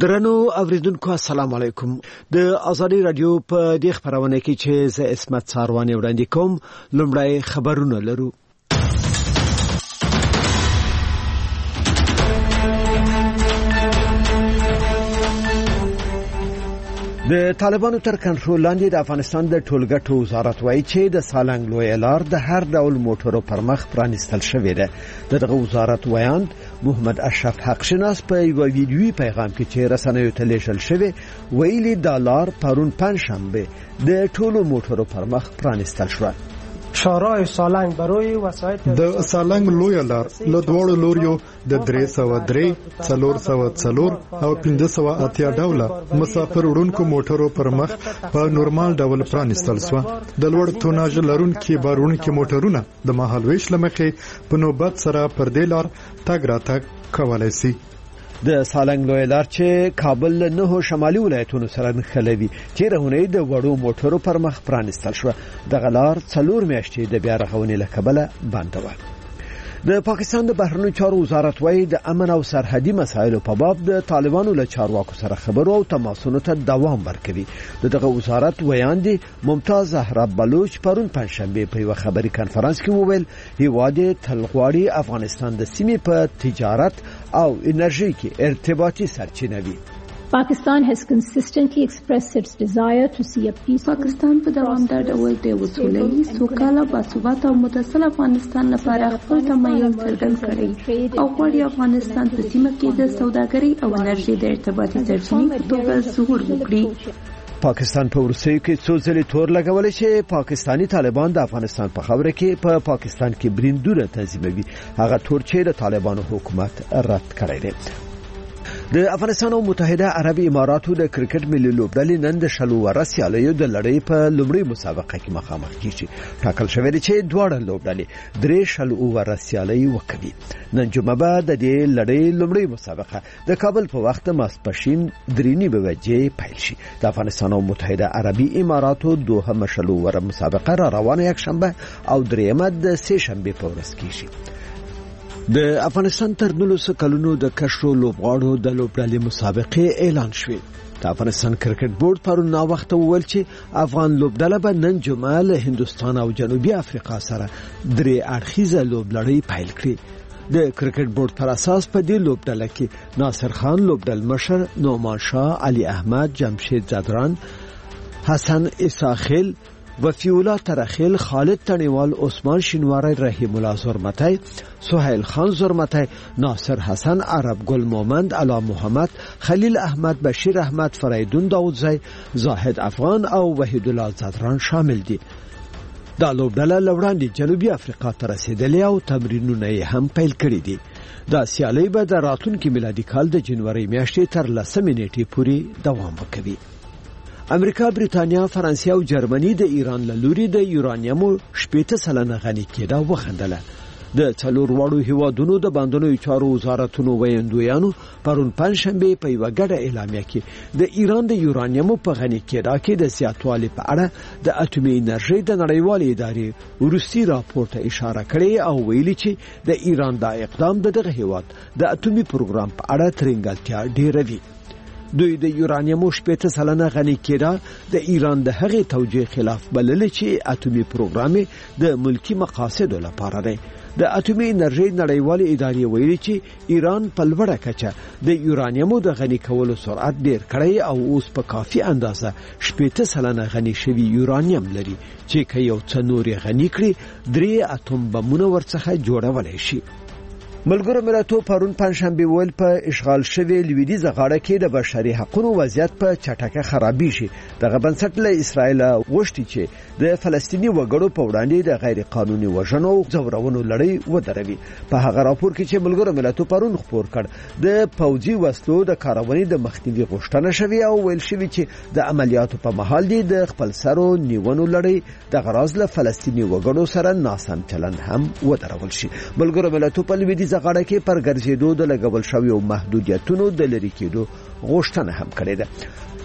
درنو اوریدونکو السلام علیکم. د ازادي رادیو په دې خبرونه کې چې ز اسمت ساروانی وړاندې کوم لومړی خبرونه لرو. د طالبانو تر کنټرول لاندې د افغانستان د ټولګټو وزارت وایي چې د سالنګ لوی لار د هر ډول موټرو پر مخ پرانیستل شوې ده. دغه وزارت وایاند محمد اشرف حق شناس په یو ویډیوي پیغام کې چې رسنیو ته لیږل شوی ویلي د لار پرون پنځشنبه د ټولو موټرو پر مخ پرانیستل شو. شورای سالنگ برای وسایط د سالنگ لوی لار له دوړو لوریو د 303 404 او 580 ډوله مسافر وړونکو موټرو پر مخ په نورمال ډول پرانیستل شو. د لوړ توناژ لرونکو بارونکو موټرونه د مهالويش لمخې په نوبت سره پر دې لار تګ راتګ کولای شي. د سالنګ لوی لار چې کابل له 9 شمالي ولایتونو سره نښلوي چې رهونې د وړو موټرو پر مخ پرانیستل شو. دغه لار 4 میاشتې د بیا رغونې له کبله بنده و. د پاکستان د بهرنیو چارو وزارت وایي د امن او سرحدي مسایلو په باب د طالبانو له چارواکو سره خبرو او تماسونو ته دوام ورکوي. دغه وزارت ویاندې ممتاز زهرا بلوچ پرون پنځشنبه په یو خبري کانفرنس کې وویل هیواد تلغواړي افغانستان د سیمې په تجارت او انرژي کې ارتباطي سرچینه وي. Pakistan has consistently expressed its desire to see a peaceful. پاکستان په دوامدار ډول د وسوله‌ییز سوکاله باثباته او متصل افغانستان لپاره خپل تمایل څرګند کړی او غواړي افغانستان په سیمه کې د سوداګرۍ او انرژي د ارتباطي سرچینې په توګه ظهور وکړي. پاکستان په ورسېو کې څو ځلې تور لګولې چې پاکستانی طالبان د افغانستان په خبره کې په پاکستان کې بریندونه تنظیموي. هغه تور چې د طالبانو حکومت رد کړی دی. د افغانستان او متحده عرب اماراتو د کرکټ ملي لوبډلې نن د شلو ور سیالیو د لړۍ په لومړۍ مسابقه کې مخامخ کیږي. ټاکل شوی دی چې دواړه لوبډلې درې شلو ور سیالۍ وکړي. نن جمعه به د دې لړۍ لومړۍ مسابقه د کابل په وخت ماسپښین 3:30 بجې پیل شي. د افغانستان او متحده عربي اماراتو دوهمه شلو ور مسابقه را روانه یک شنبه او دریمه د سه شنبه په ورځ کیږي. د افغانستان تر 19 کلونو د کشرو لوبغاړو د لوبډلې مسابقې اعلان شوې. د افغانستان کرکټ بورډ پرون نا وخت وویل چې افغان لوبډله به نن جمعه له هندستان او جنوبي افریقا سره درې اړخیزه لوبلړۍ پیل کړي. د کرکټ بورډ پر اساس په دې لوبډله کې ناصر خان لوبډل مشر، نعمان شاه، علي احمد، جمشید زدران، حسن اساخیل، وفیولا ترخیل، خالد تنیوال، عثمان شینواری، رحیم الله زرمتی، سهیل خان زرمتی، ناصر حسن، عرب گل مومند، علا محمد، خلیل احمد، بشیر احمد، فریدون داودزی، زاهد افغان او وحید الله زدران شامل دي. دا لوبډله لوړاندې جنوبي افریقا ته رسیدلې او تمرینونه یې هم پیل کړي دي. دا سیالۍ به د راتلونکي میلادي کال د جنوري میاشتې تر 10 نیټې پورې دوام وکوي. امریکا، بریتانیا، فرانسې او جرمني د ایران له لوري د یورانیمو 80% غني کېدا وخندله. د څلور وړو هیوادونو د باندنوي چارو وزارتونو ویاندویانو پرون پنځشنبه په یو غټه اعلامیه کې د ایران د یورانیمو په غني کېدا کې د زیاتوالي په اړه د اټومي انرژي د نړیوالې ادارې ورستی راپور ته اشاره کړې او ویلي چې د ایران دا اقدام دغه هیواد د اټومي پروګرام په اړه ترنګلتیا ډیروي. دوی د یورانیمو 80% غني کېدا د ایران د هغې توجیه خلاف بلل چې اټومي پروګرام د ملکی مقاصدو لپاره دی. د اټومي انرژي نړیوالې ادارې ویلي چې ایران په لوړه کچه د یورانیمو د غني کولو سرعت ډیر کړی او اوس په کافي اندازه 80% غني شوی یورانیم لري چې که یو څه نور غني کړي 3 اتوم بمونه ورڅخه جوړولای شي. ملګرو ملتونو پرون پنځشنبه ویل په اشغال شوی لویدیځ غاړه کې د بشري حقوقو وضعیت په چټکه خرابېږي. دغه بنسټ له اسرائیل غوښتي چې د فلسطینی وګړو په وړاندې د غیر قانوني وژنو او ځورونو لړۍ ودروي. په هغه راپور کې چې ملګرو ملتونو پرون خبر کړ د پوځي وسلو د کارونې د مخنیوي غوښتنه شوی او ویل شوی چې د عملیاتو په مهال د خپل سرو نیونو لړۍ د غراض له فلسطینی وګړو سره ناسم چلند هم ودرول شي. ملګرو ملتونو په لویدیځ غاړه کې پر ګرځېدو د لګول شویو محدودیتونو د لرې کېدو غوښتنه هم کړې ده.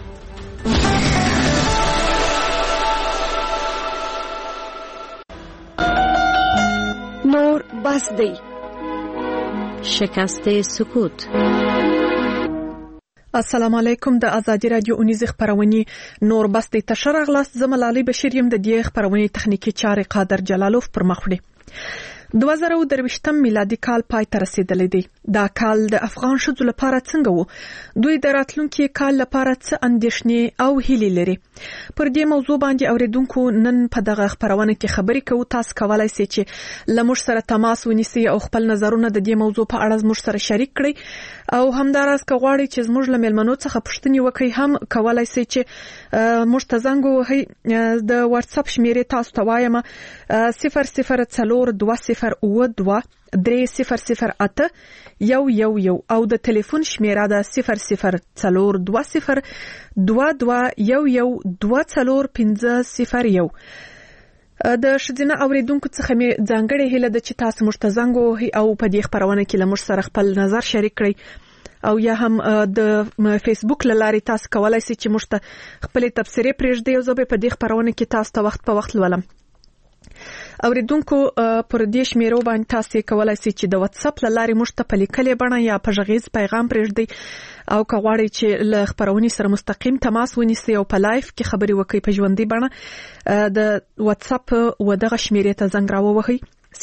نور بس دی. شکست سکوت. السلام علیکم. د ازادي رادیو اونیز خبرونه نور بس د تشر اغلاس زملالي بشیر يم د دې خبرونه تخنیکی چارې قادر جلالوف پر مخ وړي. 2023 میلادي کال پای ته رسیدلی دی. دا کال د افغان شذو لپاره څنګه وو؟ دوی د راتلونکي کال لپاره څه اندېښنې او هیلې لري؟ پر دې موضوع باندې اوریدونکو نن په دغه خبرونه کې خبرې کوو. تاسو کولای شئ چې لمر سره تماس ونیسئ او خپل نظرونه د دې موضوع په اړه زموږ سره شریک کړئ او همداراز که غواړئ چې زموږ له میلمنو څخه پوښتنې وکړئ هم کولای شئ چې موږ ته زنګ ووهئ. د واتس اپ شمیرې تاسو ته وایم 0042230308 او د ټلیفون شمیره ده 002222112501. د شذینه اوریدونکو څخه می ځانګړې هیله ده چې تاسو موږ ته زنګ ووهئ او په دې خبرونه کې له موږ سره خپل نظر شریک کړئ او یا هم د فیسبوک لارې تاسو کولای شئ چې موږ ته خپل تبصرې پرېږدئ او زه به په دې خبرونه کې تاسو ته وخت په وخت لولم. اوریدونکو پر دې شمیرو باندې تاسو کولای شئ چې د واتس اپ لارې موږ ته په لیکلې بڼه یا په غږیز پیغام پرېږدئ او که غواړئ چې له خبرونې سره مستقیم تماس ونیسئ او په لایف کې خبرې وکړئ په ژوندۍ بڼه د واتس اپ ودغه شمیرې ته زنګ راووهئ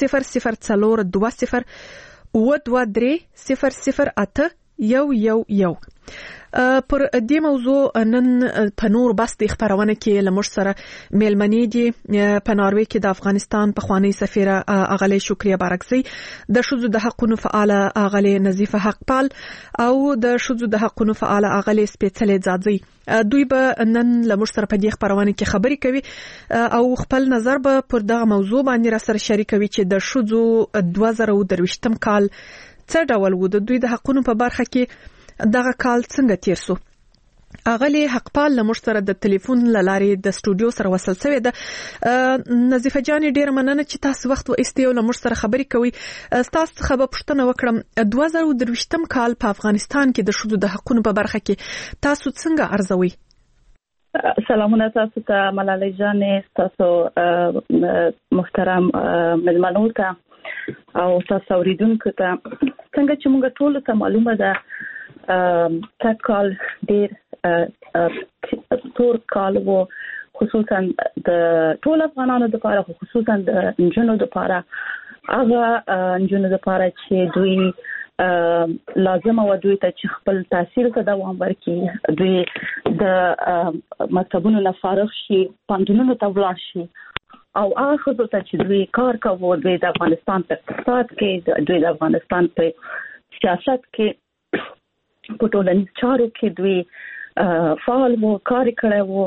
004223000811. پر دې موضوع نن په نور بس د خبرونه کې لمر سره میلمنې دي په ناروې کې د افغانستان پخوانی سفیره اغلی شکریه بارکزی، د شذو د حقوقو فعال اغلی نظیفه حقپال او د شذو د حقوقو فعال اغلی سپیڅلې ځاځي. دوی به نن لمر سره په دې خبرونه کې خبرې کوي او خپل نظر به پر دغه موضوع باندې را سره شریکوي چې د شذو 2023 کال څه ډول و، د دوی د حقوقو په برخه کې دغه کال څنګه تیر سو. اغلی حقپال لمر سره د ټلیفون لارې د سټوډیو سره وصل شوی ده. نظیفه جان ډیر مننه چې تاسو وخت و استیو لمر سره خبرې کوي. تاسو څخه به پوښتنه وکړم 2023 کال په افغانستان کې د شذو د حقوقو په برخه کې تاسو څنګه ارزوي؟ سلامونه تاسو ته ملالۍ جان، تاسو محترم مېلمنو ته او تاسو اوریدونکو ته. څنګه چې موږ ټول ته معلومه ده تک کال ډیر تور کال وو، خصوصا د ټول افغانانو لپاره، خصوصا د انجونو لپاره. هغه انجونو لپاره چې دوی لازم و دوی ته چې خپل تحصیل ته دوام ورکړي، دوی د مکتبونو نه فارغ شي، پوهنتونونو ته ولاړ شي او هغه خصوصا ته چې دوی کار کوي، دوی د افغانستان په اقتصاد کې، دوی د افغانستان په سیاست کې، په ټولنیز چارو کې دوی فعال وو، کار کړی وو.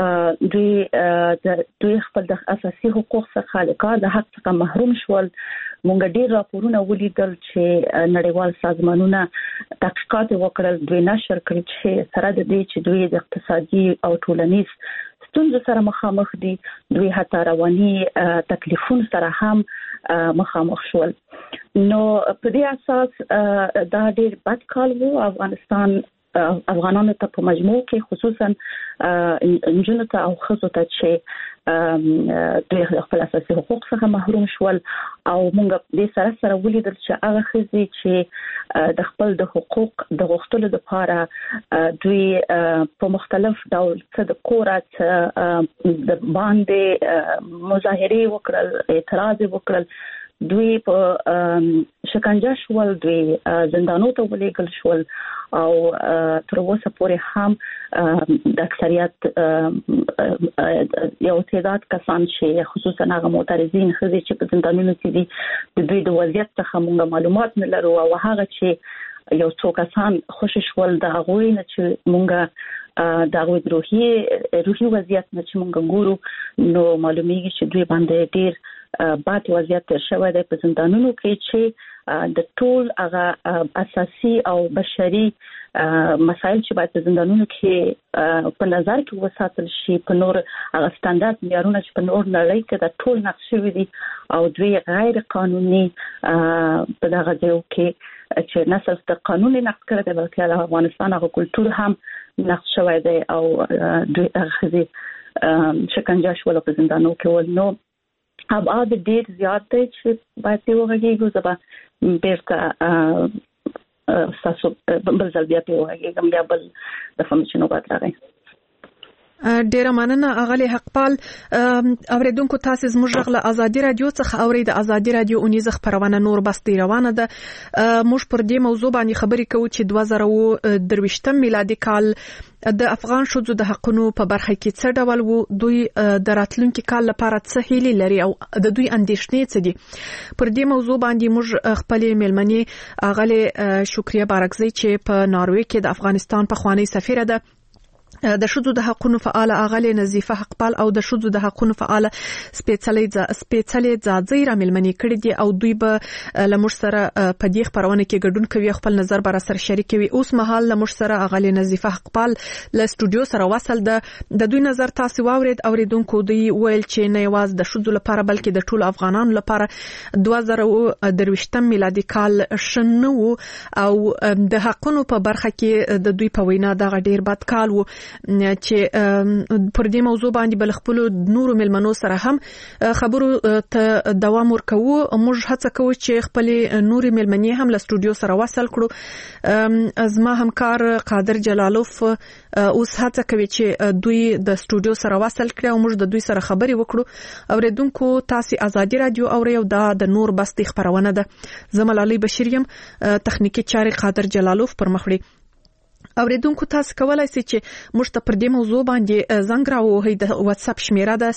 دوی خپل د اساسي حقوق څخه د کار د حق څخه محروم شول. مونږ ډیر راپورونه ولیدل چې نړیوال سازمانونه تحقیقات وکړل، دوی نشر کړل چې سره د دې چې دوی د اقتصادي او ټولنیز ستونزو سره مخامخ دي، دوی حتی رواني تکلیفونو سره هم مخامخ شول. نو په دې اساس دا ډیر بد کال وو. افغانانو ته په مجموع کې خصوصا انجونو ته او ښځو ته چې دوی خپل اساسي حقوق څخه محروم شول او موږ دې سره سره ولیدل چې هغه ښځې چې د خپل د حقوق د غوښتلو لپاره دوی په مختلف ډول څه د کورات د باندې مظاهرې وکړل، اعتراض وکړل، دوی په شکنجه شول، دوی زندانو ته ولېږل شول او تر اوسه پورې هم د اکثریت یو تعداد کسان چې خصوصا هغه معترضین ښځې چې په زندانونو کې دي، د دوی د وضعیت څخه موږ معلومات نه لرو او هغه چې یو څو کسان خوشی شول د هغوی نه چې موږ د هغوی روحي وضعیت نه چې موږ ګورو، نو معلومیږي چې دوی باندې ډیر بد وضعیت تیر شوی دی په زندانونو کې چې د ټول هغه اساسي او بشري مسایل چې باید په زندانونو کې په نظر کې وساتل شي، په نور هغه ستاندرد معیارونه چې په نور نړۍ کې د ټول نقش شوي دي او دوی غیر قانوني په دغه ځایو کې چې نه صرف د قانون نقض کړی دی بلکې د افغانستان هغه کلتور هم نقض شوی دی او دوی هغه ښځې شکنجه شول په زندانو کې ول. نو ابعاد ډیر زیات دی چې باید یې وغږیږو. زه به بیرته تاسو بل ځل بیا په وایي بیا بل د فهمچ نوبت راغی. ډیره مننه اغلی حقپال. اوریدونکو تاسو زموږ غږ له ازادي رادیو څخه اوري. د ازادي رادیو اونیزه خبرونه نور بس دی روانه ده. موږ پر دې موضوع باندې خبرې کوو چې 2023 میلادي کال د افغان شوزو د حقونو په برخه کې څه ډول وو، دوی د راتلونکي کال لپاره څه هیلې لري او د دوی اندیشنې څه دي. پر دې موضوع باندې موږ خپل میلمنې اغلی شکریه بارکزی چې په ناروې کې د افغانستان په خوانی سفیره ده، د شذو د حقونو فعال اغلی نظیفه حقپال او د شذو د حقونو فعال سپیڅلې ځاځي را ملمنې کړې دي او دوی به لمر سره په دې خبرونه کې ګډون کوي، خپل نظر بر سره شریکوي. اوس مهال لمر سره اغلی نظیفه حقپال ل استودیو سره وصل د دوی نظر تاسو واورید. اوریدونکو دوی ویل چې نه یوازې د شذو لپاره بلکې د ټول افغانانو لپاره 2023 میلادي کال شنو او د حقونو په برخه کې د دوی په وینا د ډیر بد کال وو چې پر دې موضوع باندې بل خپل نورو ملمنو سره هم خبرو ته دوام ورکوو. موږ هڅه کوو چې خپل نورو ملمنې هم له استودیو سره وصل کړو. زما همکار قادر جلالوف اوس هڅه کوي چې دوی د استودیو سره وصل کړي او موږ د دوی سره خبرې وکړو. اوریدونکو تاسو ازادي رادیو اورئ او د نور بستي خبرونه ده. زمل علي بشیر یم، تخنیکی چاري قادر جلالوف پر مخ وړي. اوریدونکو تاسو کولای شئ چې موږ ته پر دې موضوع باندې زنګ راوهئ. د واتس اپ شمیره ده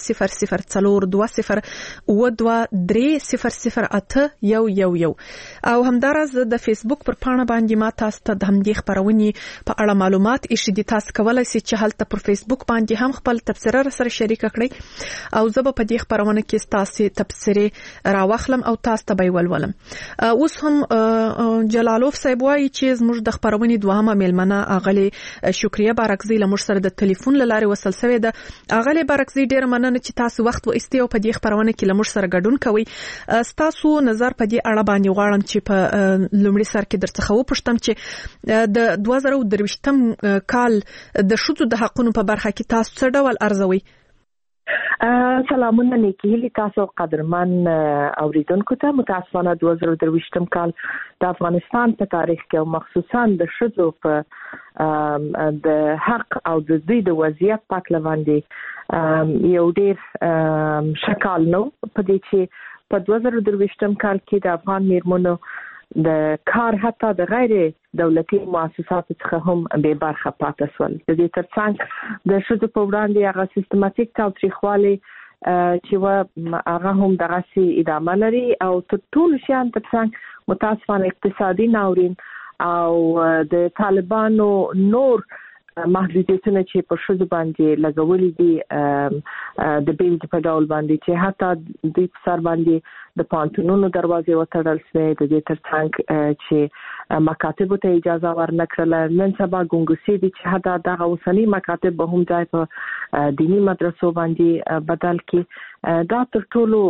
004203008011 او همدارس د فیسبوک پر پاڼه باندې ما تاسو ته د همدې خبرونې په اړه معلومات ایښي دي. تاسو کولای شئ چې هلته پر فیسبوک باندې هم خپل تبصره سره شریک کړئ او زه به په دې خبرونه کې تاسو تبصره راوخلم او تاسو ته به ولولم. اوس هم جلالوف صاحب وایي چې زموږ د خبرونې دوهمه میلمنه اغلی شکریه بارکزی له موږ سره د ټلیفون لارې وصل شوې ده. اغلی بارکزی ډیر مننه چې تاسو وخت و استیو په دې خبرونه کې له موږ سره ګډون کوئ. تاسو نظر په دې اړه باندې غواړم چې په لومړي سر کې درڅخه وپوښتم چې د 2023 کال د شذو د حقونو په برخه کې تاسو څه ډول ارزوي؟ سلامونه نیکی تاسو قدرمن اوریدونکو ته. متاسفانه 2023 کال د افغانستان په تاریخ کې او مخصوصا د شذو په د حق او د دوی د وضعیت په اړه باندې یو ډیر شکال نو په دې چې په 2023 کال کې د افغان میرمنو د کار حتی د غیر دولتي مؤسساتو څخه هم به برخه پاتې شول. د دې ترڅنګ د شذو په وړاندې هغه سیستماتیک تاوتریخوالي چې هغه هم دغه سي ادامه لري او ټول شیان ترڅنګ متاسفانه اقتصادي ناورین او د طالبانو نور محدودیتونه چې په شذو باندې لګولې دي د بیل په ډول باندې چې حتی د سر باندې د پانتونونو دروازې وتړل شوې. د دې ترڅنګ چې مکاتب ته اجازه ورنکړل. نن سبا ګونګسي دي چې حتی دغه اوسنی مکاتب به هم ځای په دینی مدرسو باندې بدل کړي. دا تر ټولو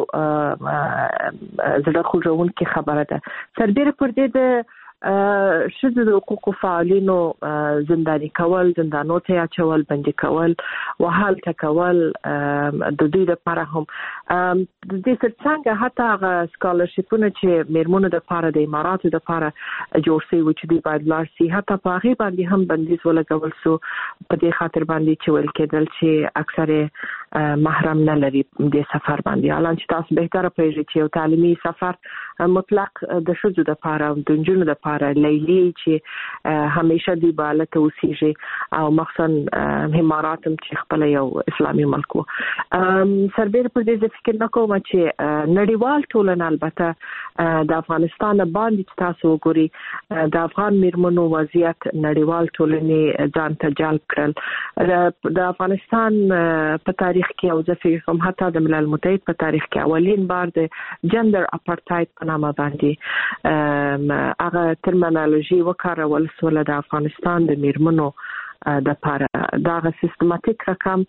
زړه خوږونکې خبره ده. سربېره پر دې د شذو د حقوقو فعالینو زنداني کول، زندانو ته اچول، بندي کول، وهال کول د دوی لپاره هم د دې ترڅنګ حتی هغه سکالرشیپونه چې میرمنو د لپاره د اماراتو د لپاره جوړ شوي و چې دوی باید لاړ شي، حتی په هغې باندې هم بندیز ولګول شو په دې خاطر باندې چې ویل کېدل چې اکثر محرم نه لري د سفر باندې. حالان چې تاسو بهتره پوهیږئ چې یو تعلیمي سفر مطلق د ښځو لپاره او د نجونو لپاره لیلی چې همیشه دی بالته اوسېږي او مخصوصا امارات هم چې خپل یو اسلامي ملک وو. سربېره پر دې فکر نکوم چې نړیوال ټولنه البته د افغانستان باندې چې تاسو وګورئ د افغان میرمنو وضعیت نړیوال ټولنې ځان ته جلب کړل. د افغانستان په تاریخ کې او ځکه کوم حتی د ملل متحد په تاریخ کې اولین بار د جندر اپارټاید په نامه باندې هغه ترمینالوژي وکارول سول د افغانستان د میرمنو د لپاره. دا سیستماتیک رقم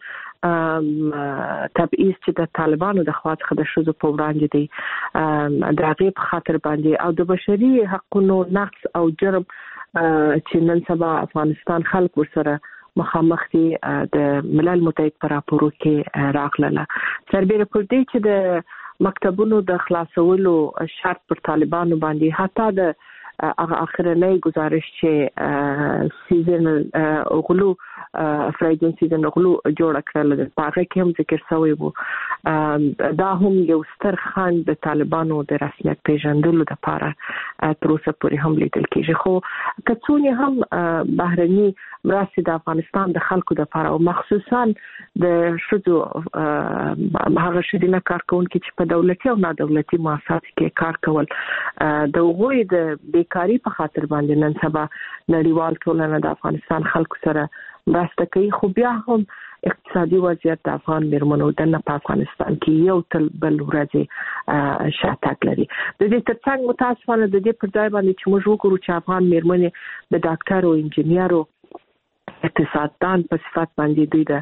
تبعیض چې د طالبانو د خوا څخه د شذو په وړاندې دی د هغې په خاطر باندې او د بشري حقونو نقض او جرم چې نن سبا افغانستان خلک ورسره مخامخ دي د ملل متحد په راپورو کې راغله. سربېره پر دې چې د مکتبونو د خلاصولو شرط پر طالبانو باندې حتی د هغه اخرنۍ گزارش چې سیزن غلو فرایډن سیزن غلو جوړ کړل د پاغه کې هم ذکر شوی وو دا هم یو ستر خنډ د طالبانو د رسمیت پیژندلو لپاره تر اوسه پورې هم لیدل کېږي خو کڅونی هم بهرني مرستې د افغانستان د خلکو لپاره او مخصوصا د شذو هغه شدینه کارکونکو چې په دولتي او نادولتي مؤسساتو کې کار کول د غوي د بیکاری په خاطر باندې نن سبا نړیوال ټولنه د افغانستان خلکو سره مرسته کوي خو بیا هم اقتصادي وضعیت د افغان میرمنو د په افغانستان کې یو تل بل ورځې شاتګ لري د دې ترڅنګ متاسفانه د دې پر ځای باندې چې موږ وګورو چې افغان میرمنې د ډاکټر او انجینیرو اقتصاددان په صفت باندې دوی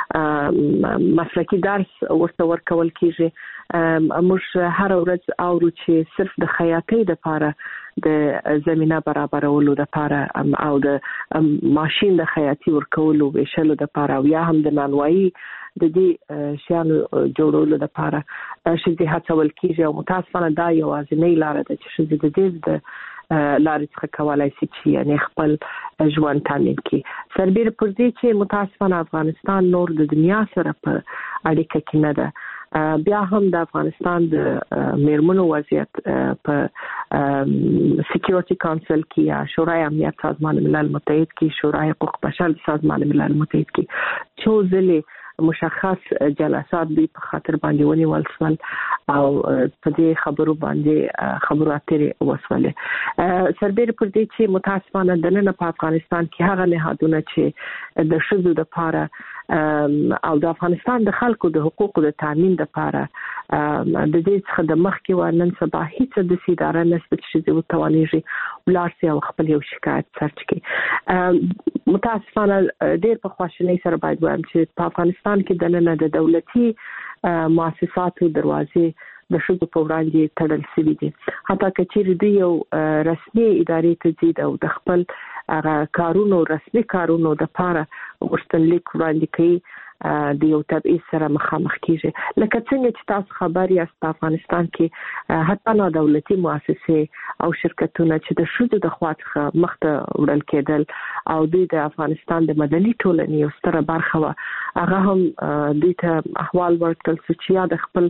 د مسلکي درس ورته ورکول کیږي موږ هر ورځ اورو چې صرف د خیاطۍ لپاره د زمينه برابرولو لپاره او د ماشين د خیاطي ورکولو وشلو لپاره او یا هم د نانوایي د دې شیانو جوړولو لپاره چې هڅول کیږي او متاسفانه دا یو ازنۍ لار ده چې د دې لارې څخه کولای شي چې یعنی خپل ژوند تامین کړي سربېره پر دې چې متاسفانه افغانستان نور د دنیا سره په اړیکه کې نه ده بیا هم د افغانستان د میرمنو وضعیت په سکیورټي کونسل کې یا شورای امنیت سازمان ملل متحد کې شورای حقوق بشر سازمان ملل متحد کې څو ځلې مشخص جلسات به په خاطر باندې ونیول شول او په دې خبرو باندې خبرو اترې وسولې سربېره پر دې چې متاسفانه د نن په افغانستان کې هغه نهادونه چې د شذو د لپاره او د افغانستان د خلکو د حقوقو د تامین لپاره د دې څخه د مخ کې ورنن سبا هیڅ د سیداره نسبت چې د توانېږي ولارسي او خپل یو شکایت سرچ کړي متاسفانه ډېر په خواشنۍ سره باید وایم چې په افغانستان کې د نن د دولتي مؤسساتو دروازې د شذو په وړاندې تړل شوي دي حتی کچېرې دوی یو رسمي ادارې ته ځي او د خپل هغه کارونو رسمي کارونو د لپاره غوښتنلیک وړاندې کوي د یو تبعیض سره مخامخ کیږي لکه څنګه چې تاسو خبر یاست په افغانستان کې حتی نه دولتي مؤسسې او شرکتونه چې د شذو د خوا څخه مخته وړل کېدل او د افغانستان د مدني ټولنې یو ستره برخه و هغه هم دوی ته احوال ورکړل چې یا د خپل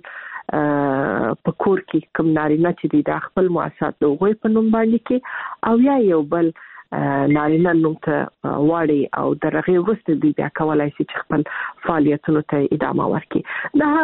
په کور کې کوم نارینه چې د خپل مؤسسات د غوي په نوم باندې کې او یا یو بل نارینه نوم ته واړي او درغه وروسته دی بیا کولای شي چې خپل فعالیتونو ته ادامه ورکړي دا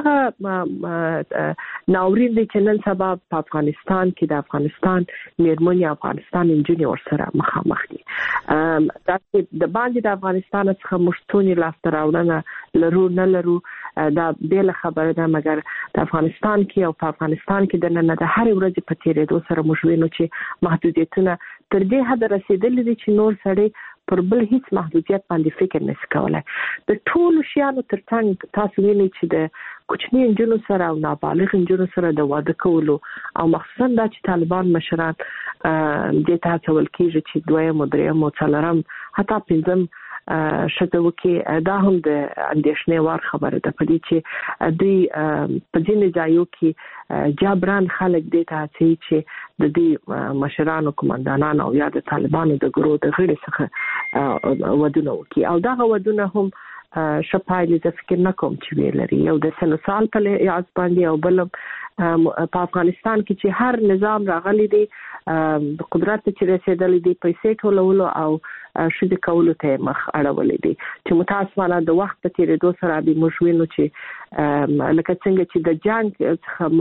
هغه ناورین دی چې نن سبا په افغانستان کې د افغانستان میرمنې افغانستان انجونی ورسره مخامخ دي دا چې د باندې د افغانستان څخه مشتونی لاسته راوړنه لرو نه لرو دا بیل خبره ده مګر د افغانستان کې او په افغانستان کې د نن د هر ورځې په تیرېدو سره مشوینو چې محدودیتونه تر دې حد رسیدلې دي چې نور سړی پر بل هیڅ محدودیت باندې فکر نشي کولای د ټولو شیانو ترڅنګ تاسو وینئ چې د کوچني انجونو سره او نابالغ انجونو سره د واده کولو او مخصوصا دا چې طالبان مشران د تاسو ول کېږي چې دویم دریم او څلورم حتی پنځم شته وکي دا هم د اندېښنې وړ خبره ده په دې چې دوی په ځینې ځایو کې جبران خلک دې ته چې د دې مشرانو کمانډانانو او یا د طالبانو د ګروه د غړي څخه ودونه وکي او دا ودونه هم شپایلې د فکر نه کوم چې ویلري یو د سنوسال په یاد باندې او بل په افغانستان کې چې هر نظام راغلی دی د قدرت چې رسیدلې دي پیسې ټولولو او شذ کولو ته مخ اړولې دي چې متاسفانه د وخت په تیریدو سره به موږ وینو چې لکه څنګه چې د جنگ څخه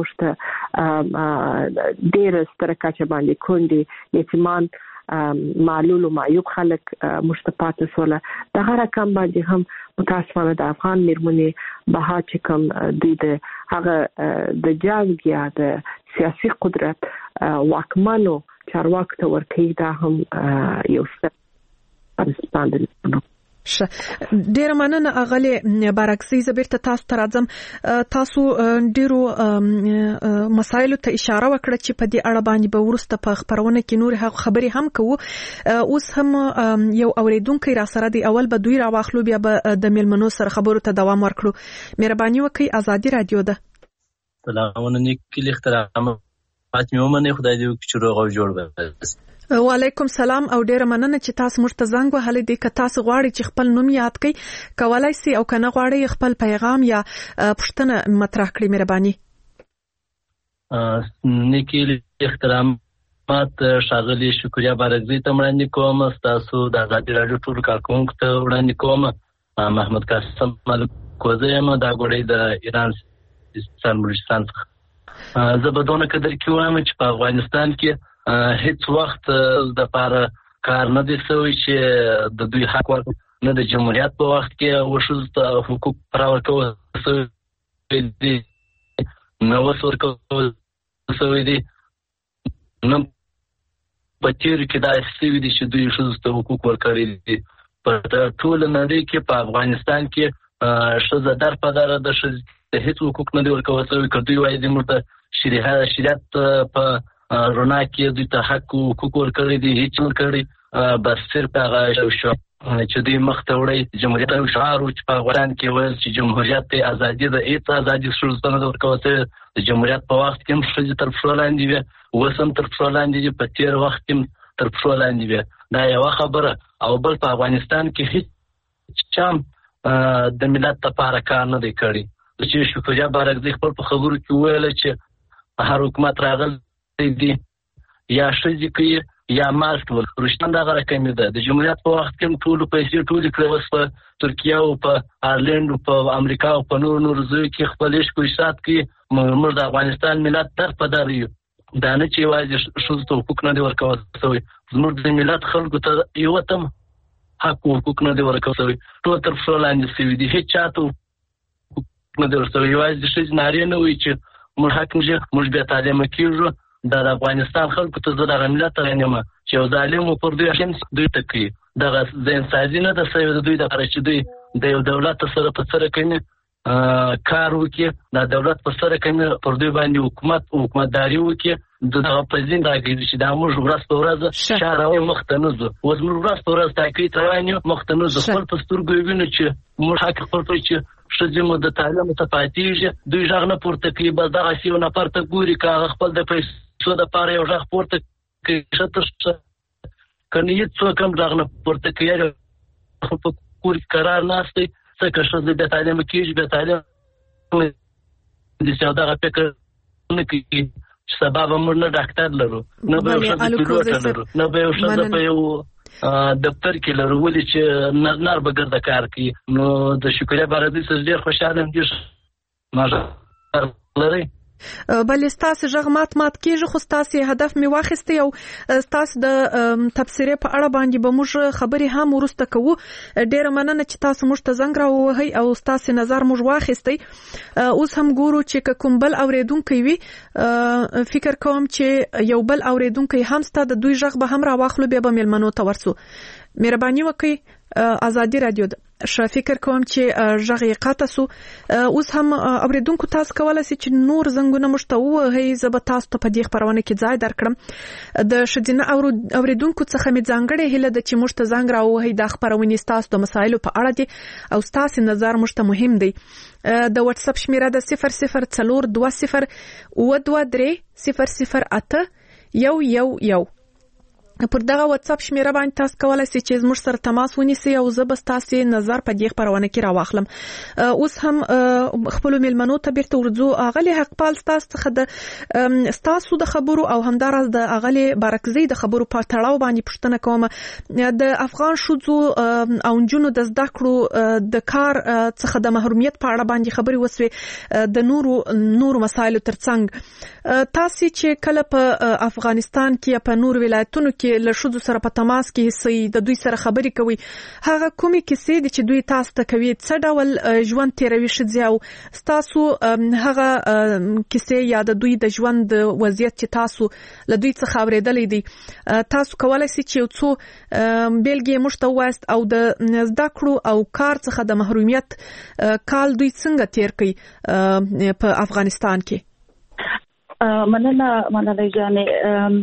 مشته ډېر ستر کچه باندې کونډي یتیمان معلول او معیوب خلک مشتپات سره د هر کم باندې هم متاسفانه د افغان میرمنې بها چې کوم د هغه د جنگ یا د سیاسي قدرت واکمنو چارواکو ته ورکړي دا هم یو څه پرستاندل ډیر مننه اغلی بارکسي زبرته تاسو ته راځم تاسو ډیرو مسایلو ته اشاره وکړه چې په دې اړه باندې به ورسته په خبرونه کې نور خبرې هم کوو اوس هم یو اوریدونکو را سره دی اول به دوی راواخلو بیا به د میلمنو سره خبرو ته دوام ورکړو مهرباني وکړئ ازادي رادیو ده سلامونه نیکلی احترامات مې ومنه خدای دې وکړي چې روغ او جوړ وي وعلیکم سلام او ډیره مننه چې تاسو موږ ته زنګ وهلی دی. که تاسو غواړئ چې خپل نوم یاد کړئ کولای شئ او کنه غواړئ خپل پیغام یا پوښتنه مطرح کړئ مهرباني. نیکی احترامات ښاغلي شکریا بارکزي ته وړاندې کوم. تاسو د ازادي راډیو ټول کارکونکو ته وړاندې کوم. محمد قاسم ملکوزی یم دا ګوډۍ د ایران سیستان بلوچستان څخه. زه به دونه قدر کې وایم چې په افغانستان کې هیڅ وخت د پاره کار نه دی شوی چې د دوی حق ورکړي، نه د جمهوریت په وخت کې وښځو ته حقوق راورکول شوي دي، نه اوس ورکول شوي دي، نه په تېرو کې داسې شوي دي چې دوی ښځو ته حقوق ورکړي دي. په ټوله نړۍ کې په افغانستان کې ښځه در په دره د ښځې ته هیڅ حقوق نه دي ورکول شوي. که دوی وایي زموږ ته شریعت په رونا کې دوی ته حق او حقوق ورکړي دي، هیڅ ورکړي. بس صرف هغه شو چې دوی مخ ته وړي جمهوریت او شعار چې په افغانستان کې ویل چې جمهوریت ته ازادي ده، هیڅ ازادي ښځو ته نه ده ورکول شوې. د جمهوریت په وخت کې هم ښځې تر پښو لاندې وې، اوس هم تر پښو لاندې دي، په تېر وخت کې هم تر پښو لاندې وې. دا یوه خبره. او بل په افغانستان کې هیڅ چا د ملت لپاره کار نه دی کړی. چې شکریا بارکزي خپل په خبرو کې وویل چې هر حکومت راغلی دي یا ښځې کوي یا مال ټول. رشتان دغه رقمې ده. د جمهوریت په وخت کې هم ټولو پیسې ټولې کړې، اوس په ترکیه او په آیرلینډ او په امریکا او په نورو ځایو کې خپل عشق او اشاعت کوي. موږ د افغانستان ملت در په در یو. دا نه چې یوازې ښځو ته حقوق نه دي ورکول شوي، زموږ د ملت خلکو ته یوه تم حق او حقوق نه دي ورکول شوي. ټول تر پښو لاندې شوي دي، هېڅ چا ته حقوق نه دي ورکول شوي. یوازې د ښځې نارې نه وایي چې موږ حق موږ بې تعلیمه کېږو. د افغانستان خلکو ته زه دغه ملت رانیمه چې یو ظالم و پر دوی حکم دوی ته کوي. دغه ذهنسازي نه ده شوې د دوی دپاره چې دوی د یو دولت سره په څه رقمې کار وکړي، د دولت په څه رقمې پر دوی باندې حکومتداري وکړي. دغه په ذهن راګرځي چې دا موږ ورځ په ورځ شا راوړو مخ ته نه ځو. اوس موږ ورځ په ورځ تحقیق روان یو، مخ ته نه ځو. خپل په سترګو یې وینو چې موږ حق خپل کوي چې ښځې مو د تعلیم ته پاتېږي. دوی غږ نه پورته کوي، بس دغسې یو نفر ته ګوري که هغه خپل د پیسو دپاره یو غږ پورته کوي ښه تر ښه، که نه هېڅوک هم غږ نه پورته کوي. په کور کې قرار ناست دی، څه که ښځه بې تعلیمه کېږي، بې تعلیمه او دغه فکر نه کوي چې سبا به موږ نه ډاکټر لرو، نه به یو ښځه پیلوټه لرو، نه به یو ښځه په یو دفتر کې لرو، ولې چې نر به ګرده کار کوي. نو د شکریا بارکزي څخه ډېر خوشحاله یم. ډېر لرئ بلې ستاسې غږ مات کېږي، خو ستاسې هدف مې واخیستی او ستاسې د تبصرې په اړه باندې به موږ خبرې هم وروسته کوو. ډېره مننه چې تاسو موږ ته زنګ راووهئ او ستاسې نظر موږ واخیستی. اوس هم ګورو چې که کوم بل اورېدونکی وي، فکر کوم چې یو بل اورېدونکی هم ستا د دوی غږ به هم راواخلو، بیا به مېلمنو ته ورسو. مهرباني وکړئ. ازادي راډیو فکر کوم چې غږ یې قطع سو. اوس هم اورېدونکو تاسو کولی شئ چې نور زنګونه موږ ته ووهئ. زه به تاسو ته په دې خپرونه کې ځای درکړم. د ښځینه اورېدونکو څخه مې ځانګړې هیله ده چې موږ ته زنګ راووهئ. دا خپرونې ستاسو د مسایلو په اړه دي او ستاسې نظر موږ ته مهم دی. د واتساپ شمیره د 004223008111. پر دغه واتساپ شمیره باندې تاسو کولای شئ چې زموږ سره تماس ونیسئ او زه به ستاسې نظر په دې خپرونه کې راواخلم. اوس هم خپلو مېلمنو ته بیرته ورځو. اغلې حقپال ستاسو څخه د ستاسو د خبرو او همداراز د اغلې بارکزي د خبرو په تړاو باندې پوښتنه کوم. د افغان ښځو او نجونو د زده کړو د کار څخه د محرومیت په اړه باندې خبرې وسوې، د نورو مسایلو ترڅنګ تاسو چې کله په افغانستان کې یا په نور ولایتونو کې له ښځو سره په تماس کې سي د دوی سره خبرې کوي، هغه کومې کیسې دي چې دوی تاسو ته کوي؟ څه ډول ژوند تیروي ښځې او تاسو هغه کیسې یا د دوی د ژوند وضعیت چې تاسو له دوی څخه اورېدلې دي، تاسو کولای شئ چې یو څو بیلګې موږ ته ووایاست او د زده کړو او کار څخه د محرومیت کال دوی څنګه تیر کړي په افغانستان کې؟ مننه جانې.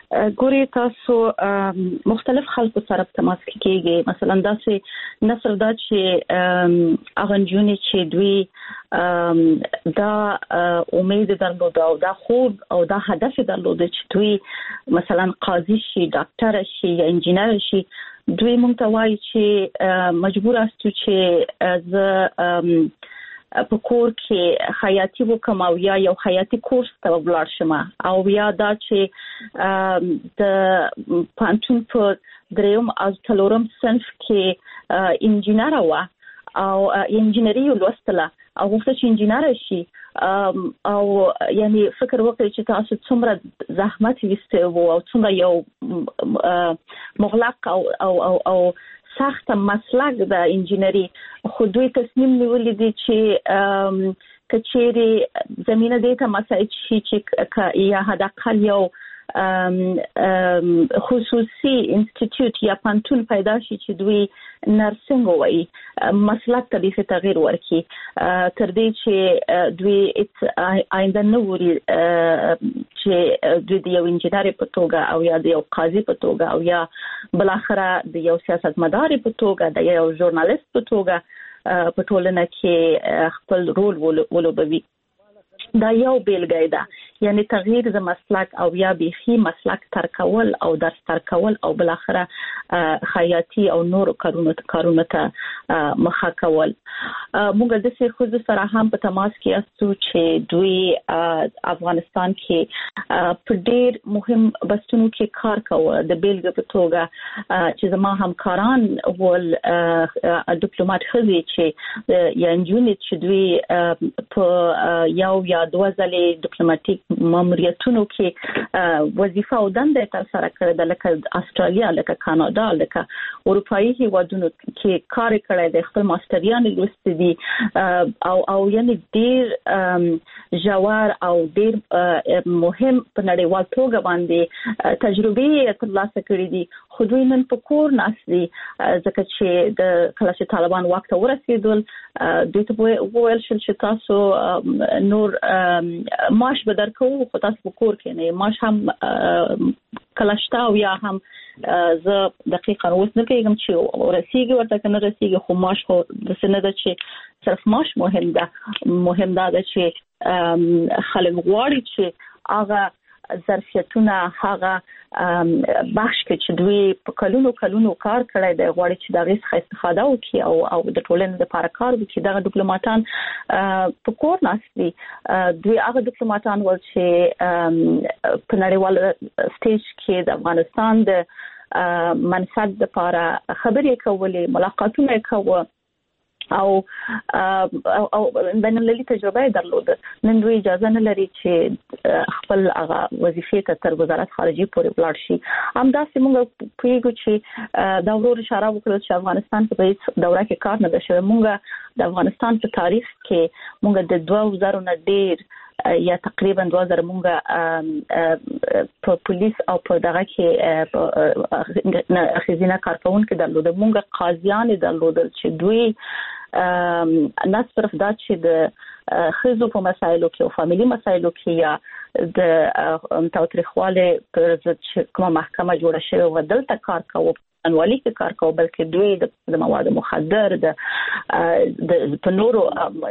ګوري تاسو مختلف خلکو سره تماس کیږي مثلا داسې نصر دا چې اغنجونی چې دوی دا امید درلود او دا خوب او دا هدف درلود چې دوی مثلا قاضي شي ډاکټر شي یا انجینر شي دوی مونږ ته وایي چې مجبور استو چې ز په کور کې حیاتي وکم او یا یو حیاتي کورس ته ولاړ شم او یا دا چې د پانتون په دریم او څلورم صنف کې انجینر او انجینری لوستله او وخت چې انجینر شي او یعنی فکر وکړي چې تاسو څومره زحمت وسته او څومره یو مغلق او سخت مسلک د انجینری خو دوی تصمیم نیولې دي چې کچېری زمينه دې ته مسایل شي چې یا حداقل یو خصوصي انسټیټیوټ یا پانتون پیدا شي چې دوی نرسنګ وایي مسلک ته به تغییر ورکړي تر دې چې دوی آینده نه ووري چې دوی د یو انجینر په توګه او یا د یو قاضي په توګه او یا بل اخره د یو سیاستمدار په توګه د یو ژورنالیست په توګه په ټولنه کې خپل رول ولوبوي دا یو بیلګه ده یعنی تغییر د مسلک او یا بيخي مسلک ترکول او درس ترکول او بل اخره خیاطي او نور کارونه ته مخه کول موږ د څه خو سره هم په تماس کې استو چې دوی افغانستان کې په ډېر مهم بستونو کې کار کوي د بیلګې په توګه چې زما همکاران ول ډیپلوماټ خزي چې یا انجونیت چې دوی په یو یا دوه ځلې ډیپلوماټیک ماموریتونو کې وظیفه او دنده تر سره کړې ده لکه استرالیا لکه کاناډا لکه اروپאי هیوادونو کې کار کړی دی خپل ماستریان لوستي دي او یعنی ډېر ژور او ډېر مهم په نړیوال توګه باندې تجربه ترلاسه کړې دي خو دوی نن په کور ناسي ځکه چې د کله چې طالبان وخت ورسېدل دوی ته وویل شول چې تاسو نور معاش به درکو خو تاسو په کور کې نه معاش هم کلاشتا او یا هم زه دقیقاً اوس نه کېږم چې ورسیږي ورته کنه رسیږي خو معاش خو د سند چې صرف معاش مهم ده چې خلک غواړي چې هغه ظرفیتونه هغه بخش کې چې دوی په کلونو کار کړی دی غواړي چې دا غیس استفاده وکړي او د ټولنې لپاره کار وکړي دغه ډیپلوماټان په کور ناسي دوی هغه ډیپلوماټان ول چې په نړیوال سټیج کې د افغانستان د منفعت لپاره خبرې کولې ملاقاتونه کوي او بینالمللي تجربه درلوده نن دوی اجازه نه لري چې خپل هغه وظیفې ته تر وزارت خارجي پورې ولاړ شي همداسې موږ پیګو چې دا ورور اشاره وکړه چې افغانستان په هیڅ دوره کې کار نه شوی موږ د افغانستان په تاریخ کې موږ د 2000 نه ډیر یا تقریبا 2000 موږ په پولیس او په دغه کې خزینه کارکون کې درلوده موږ قاضیان درلودل چې دوی نه صرف دا چې د خزو په مسایلو کې او فاميلي مسایلو کې یا د تاوتریخواله پر ضد کومه محکمه جوړه شوې و دلته کار کوي انوالي کې کار کوي بلکې دوی د مواد مخدر د پنورو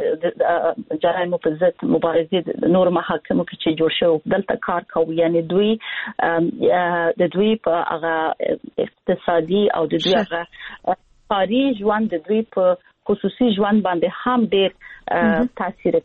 جرایم په ضد مبارزه نور محاکمو کې چې جوړ شو دلته کار کوي یعنی دوی د دوی په هغه اقتصادي او د دوی هغه کاري ژوند د دوی په خصوصي ژوند باندې هم ډېر تاثیر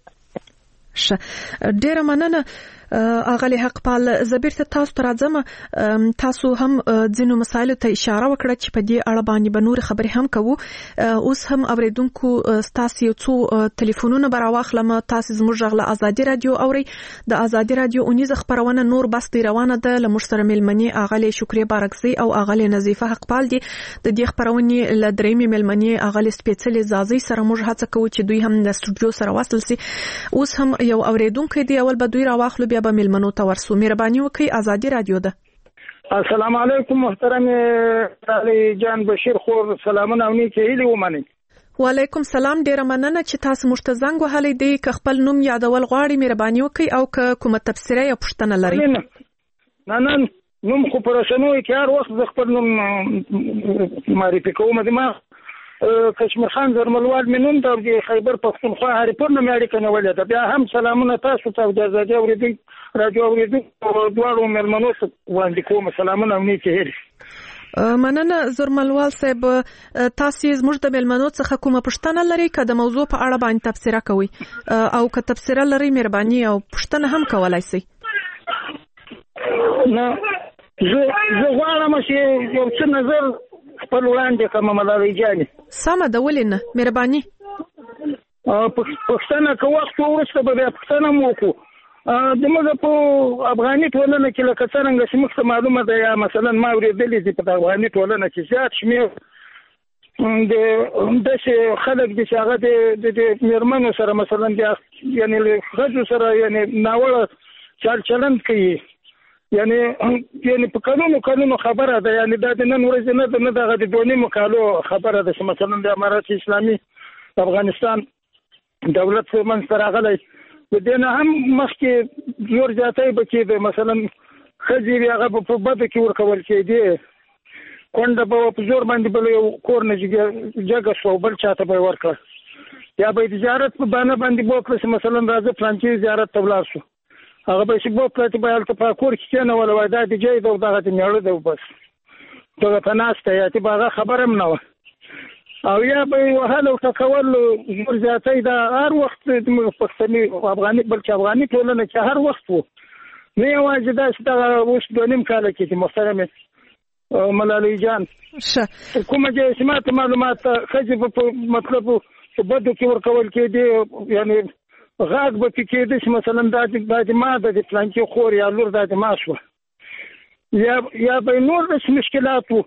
کوي ډېر مننه اغلی حقپال زبیر ته تاسو ترازم تاسو هم ځینو مسایلو ته اشاره وکړه چې په دې اړه باندې به نور خبرې هم کوو اوس هم اوریدونکو تاسو یو څو ټلیفونونه براواخلم تاسو زموږ غله ازادي رادیو اوري د ازادي رادیو اونیز خبرونه نور بس دی روانه ده لمر سره ملمنی اغلی شکریا بارکزی او اغلی نظیفه حقپال دي د دې خبرونه ل درېمې ملمنی اغلی سپیڅلې زازي سره موږ هڅه کوو چې دوی هم د استودیو سره وصل سي اوس هم یو اوریدونکو دی اول به دوی راواخلو بیا به ملمنو ته ورسو مهرباني وکړئ ازادي رادیو ده السلام علیکم محترم علي جان بشیر خور سلامونه او نیکه هیله ومنئ وعلیکم سلام ډیر مننه چې تاسو مشته زنګ وهلې دی ک خپل نوم یادول غواړي مهرباني وکړئ او ک کومه تفسیره یا پوښتنه لري نه نوم خو پر رسنوي کې هر وخت د خپل نوم معرفي کوم ما کشمیر خان زرملوال منون د خیبر پښتونخوا هریپور نه اړیکه نیولې ده. بیا هم سلامونه تاسو ته د ازادي اوریدونکو رادیو اوریدونکو دواړو مېلمنو ته وړاندې کوم. سلامونه او نیکې هیلې. مننه زرملوال صاحب، تاسو زموږ د مېلمنو څخه کومه پوښتنه لرئ که د موضوع په اړه باندې تبصره کوئ او که تبصره لرئ مهرباني او پوښتنه هم کولای شئ. نه زه غواړم چې یو څه نظر خپل وړاندې کوم ملالۍ جانې. سمه ده، ولې نه، مهرباني. پښتنه که وخت وروسته به بیا پښتنه مو وکړو. زموږ په افغاني ټولنه کې لکه څرنګه چې موږ ته معلومه ده یا مثلا ما اورېدلي دي په افغاني ټولنه کې زیات شمېر د داسې خلک دي چې هغه د مېرمنو سره مثلا یعنې له ښځو سره یعنې ناوړه چال چلند کوي. یعنې په کلونو خبره ده. یعنې دا د نن ورځې نه ده، نه دغه د 2.5 کالو خبره ده چې مثلا د امارات اسلامي افغانستان دولت منځته راغلی. د دې نه هم مخکې زور زیاتی به کېده، مثلا ښځې وي هغه به په بدو کې ورکول کېدې، کونډه به په زور باندې بل یو کور نه جګه شوه او بل چاته به یې ورکړه. یا به یې د زیارت په بانه باندې بوتله چې مثلا راځه فلانچې زیارت ته ولاړ شو، هغه به چې بوتله چې به هلته په کور کې کېنوله وایي دا د جای ده او دغه د میړه ده بس دغه ته ناسته یا چې به هغه خبره هم نه وه. او یا به یې وهل او ټکول زور زیاتی دا هر وخت زموږ پښتني افغاني بلکې افغاني ټولنه کې هر وخت و. نه یوازې داسې دغه اوس 2.5 کاله کې چې محترمې ملالۍ جان کومه چې چې ما ته معلومات ښځې په مطلب په بدو کې ورکول کېدې، یعنې غاګ به پې کېده چې مثلا دا د ما د فلانکي خور یا لور دا د ما شوه، یا به نور داسې مشکلات وو.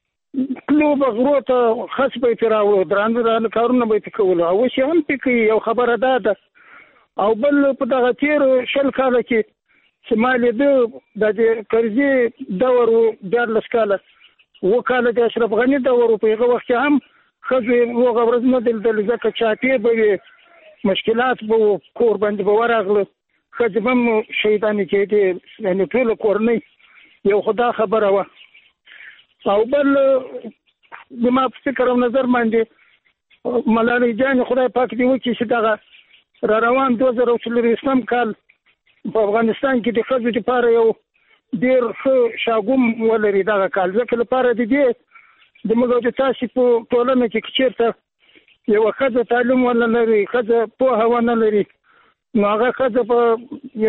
تلو به غرو ته خس به یې پرې راوړو، درانه کارونه به یې پې کولو، او اوس یې هم پې کوي. یو خبره دا ده. او بل په دغه تېرو 20 کاله کې چې ما لیده دا د کرزي دور و 14 کاله 7 کاله د اشرف غني دور و، په هغه وخت کې هم ښځو هغه ورځ نه دلدل ځکه چاپې به وي، مشکلات به و، کور باندې به ورغله، ښځې به هم شهیدانې کېدې، یعنې ټوله کورنۍ. یو خو دا خبره وه. او بل زما په فکر او نظر باندې ملالۍ جانې خدای پاک دې وکړي چې دغه را روان 2024 کال په افغانستان کې د ښځو دپاره یو ډېر ښه شاګوم ولري دغه کال. ځکه لپاره د دې د موږ د تاسې په ټولنه کې چېرته یوه ښځه تعلیم ونه لري، ښځه پوهه ونه لري، نو هغه ښځه په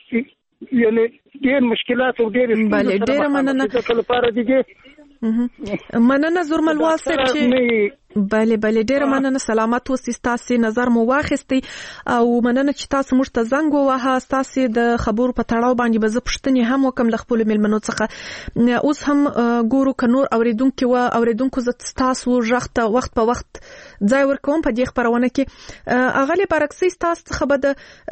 یعنې ډېر مشکلات او ډېرې ستونزې لپاره د دې مننه زرملوال صاحب چې بله ډیره مننه. سلامت اوسئ، ستاسو نظر مو واخیستی او مننه چې تاسو موږ ته زنګ ووهه. ستاسو د خبرو په تړاو باندې به زه پوښتنې هم وکم له خپلو مېلمنو څخه. اوس هم ګورو که نور اوریدونکو زه ستاسو غږ ته وخت په وخت ځای ورکوم په دې خپرونه کې. اغلې بارکسي ستاسو څخه به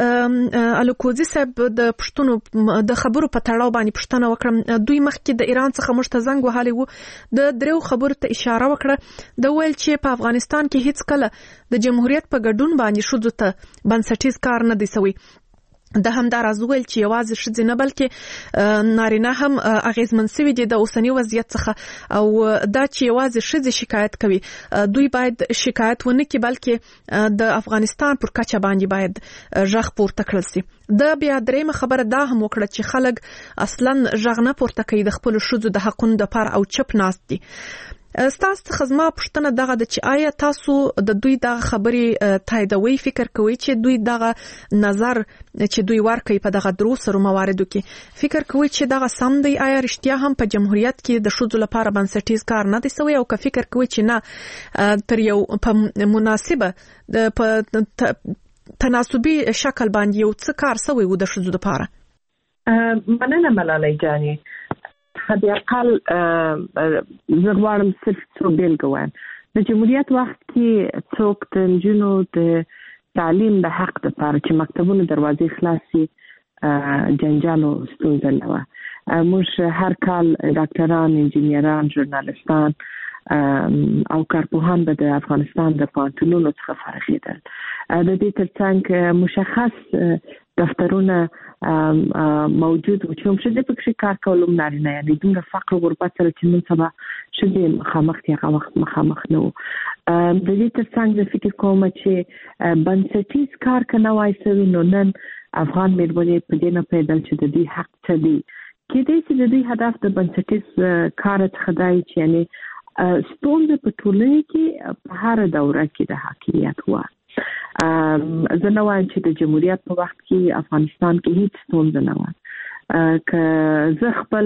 د الکوزي صاحب د پښتنو د خبرو په تړاو باندې پوښتنه وکړم. دوی مخکې د ایران څخه موږ ته زنګ وهلی و، د دریو خبرو ته اشاره وکړه، د ویل چې په افغانستان کې هیڅ کله د جمهوریت په ګډون باندې ښځو ته بنسټیز کار نه دی سوی. د همداراز ویل چې یوازې ښځې نه بلکې نارینه هم اغیزمن سوي دي د اوسني وضعیت څخه، او دا چې یوازې ښځې شکایت کوي، دوی باید شکایت ونه کړي بلکې د افغانستان پر کچه باندې باید غږ پورته کړل سي. د بیا دریمه خبره دا هم وکړه چې خلک اصلا غږ نه پورته کوي د خپلو ښځو د حقونو دپاره او چپ ناست دي. ستاسو څخه زما پوښتنه دغه ده چې آیا تاسو د دوی دغه خبرې تاییدوي، فکر کوئ چې دوی دغه نظر چې دوی ورکوي په دغه درو سرو مواردو کې، فکر کوئ چې دغه سم دی؟ آیا رښتیا هم په جمهوریت کې د ښځو لپاره بنسټیز کار نه دی سوی، او که فکر کوئ چې نه تر یو په مناسبه په تناسبي شکل باندې یو څه کار سوی و د ښځو لپاره؟ مننه ملالۍ جانې. حد اقل زه غواړم صرف څو بیلګې وایم. د جمهوریت وخت کې څوک د نجونو د تعلیم د حق لپاره چې مکتبونو دروازې خلاصې جنجال او ستونزه نه وه. موږ هر کال ډاکټران، انجینران، ژورنالستان او کارپوهان به د افغانستان د پوهنتونونو څخه فارغېدل. د دې ترڅنګ مشخص دفترونه موجود و چې هم ښځې پکې کار کول هم نارینه، یعنې دومره فقر و غربت سره چې نن سبا ښځې مخامخ دي هغه وخت مخامخ نه وو. د دې ترڅنګ زه فکر کوم چې بنسټیز کار که نه وای سوی نو نن افغان مېرمنې په دې نه پوهېدل چې د دوی حق څه دی. کېدای شي د دوی هدف د بنسټیز کار څخه دا وي چې یعنې ستونزې په ټولنې کې په هره دوره کې د حاکمیت وه. زه نه وایم چې د جمهوریت په وخت کې افغانستان کې هیڅ ستونزه نه وه. که زه خپل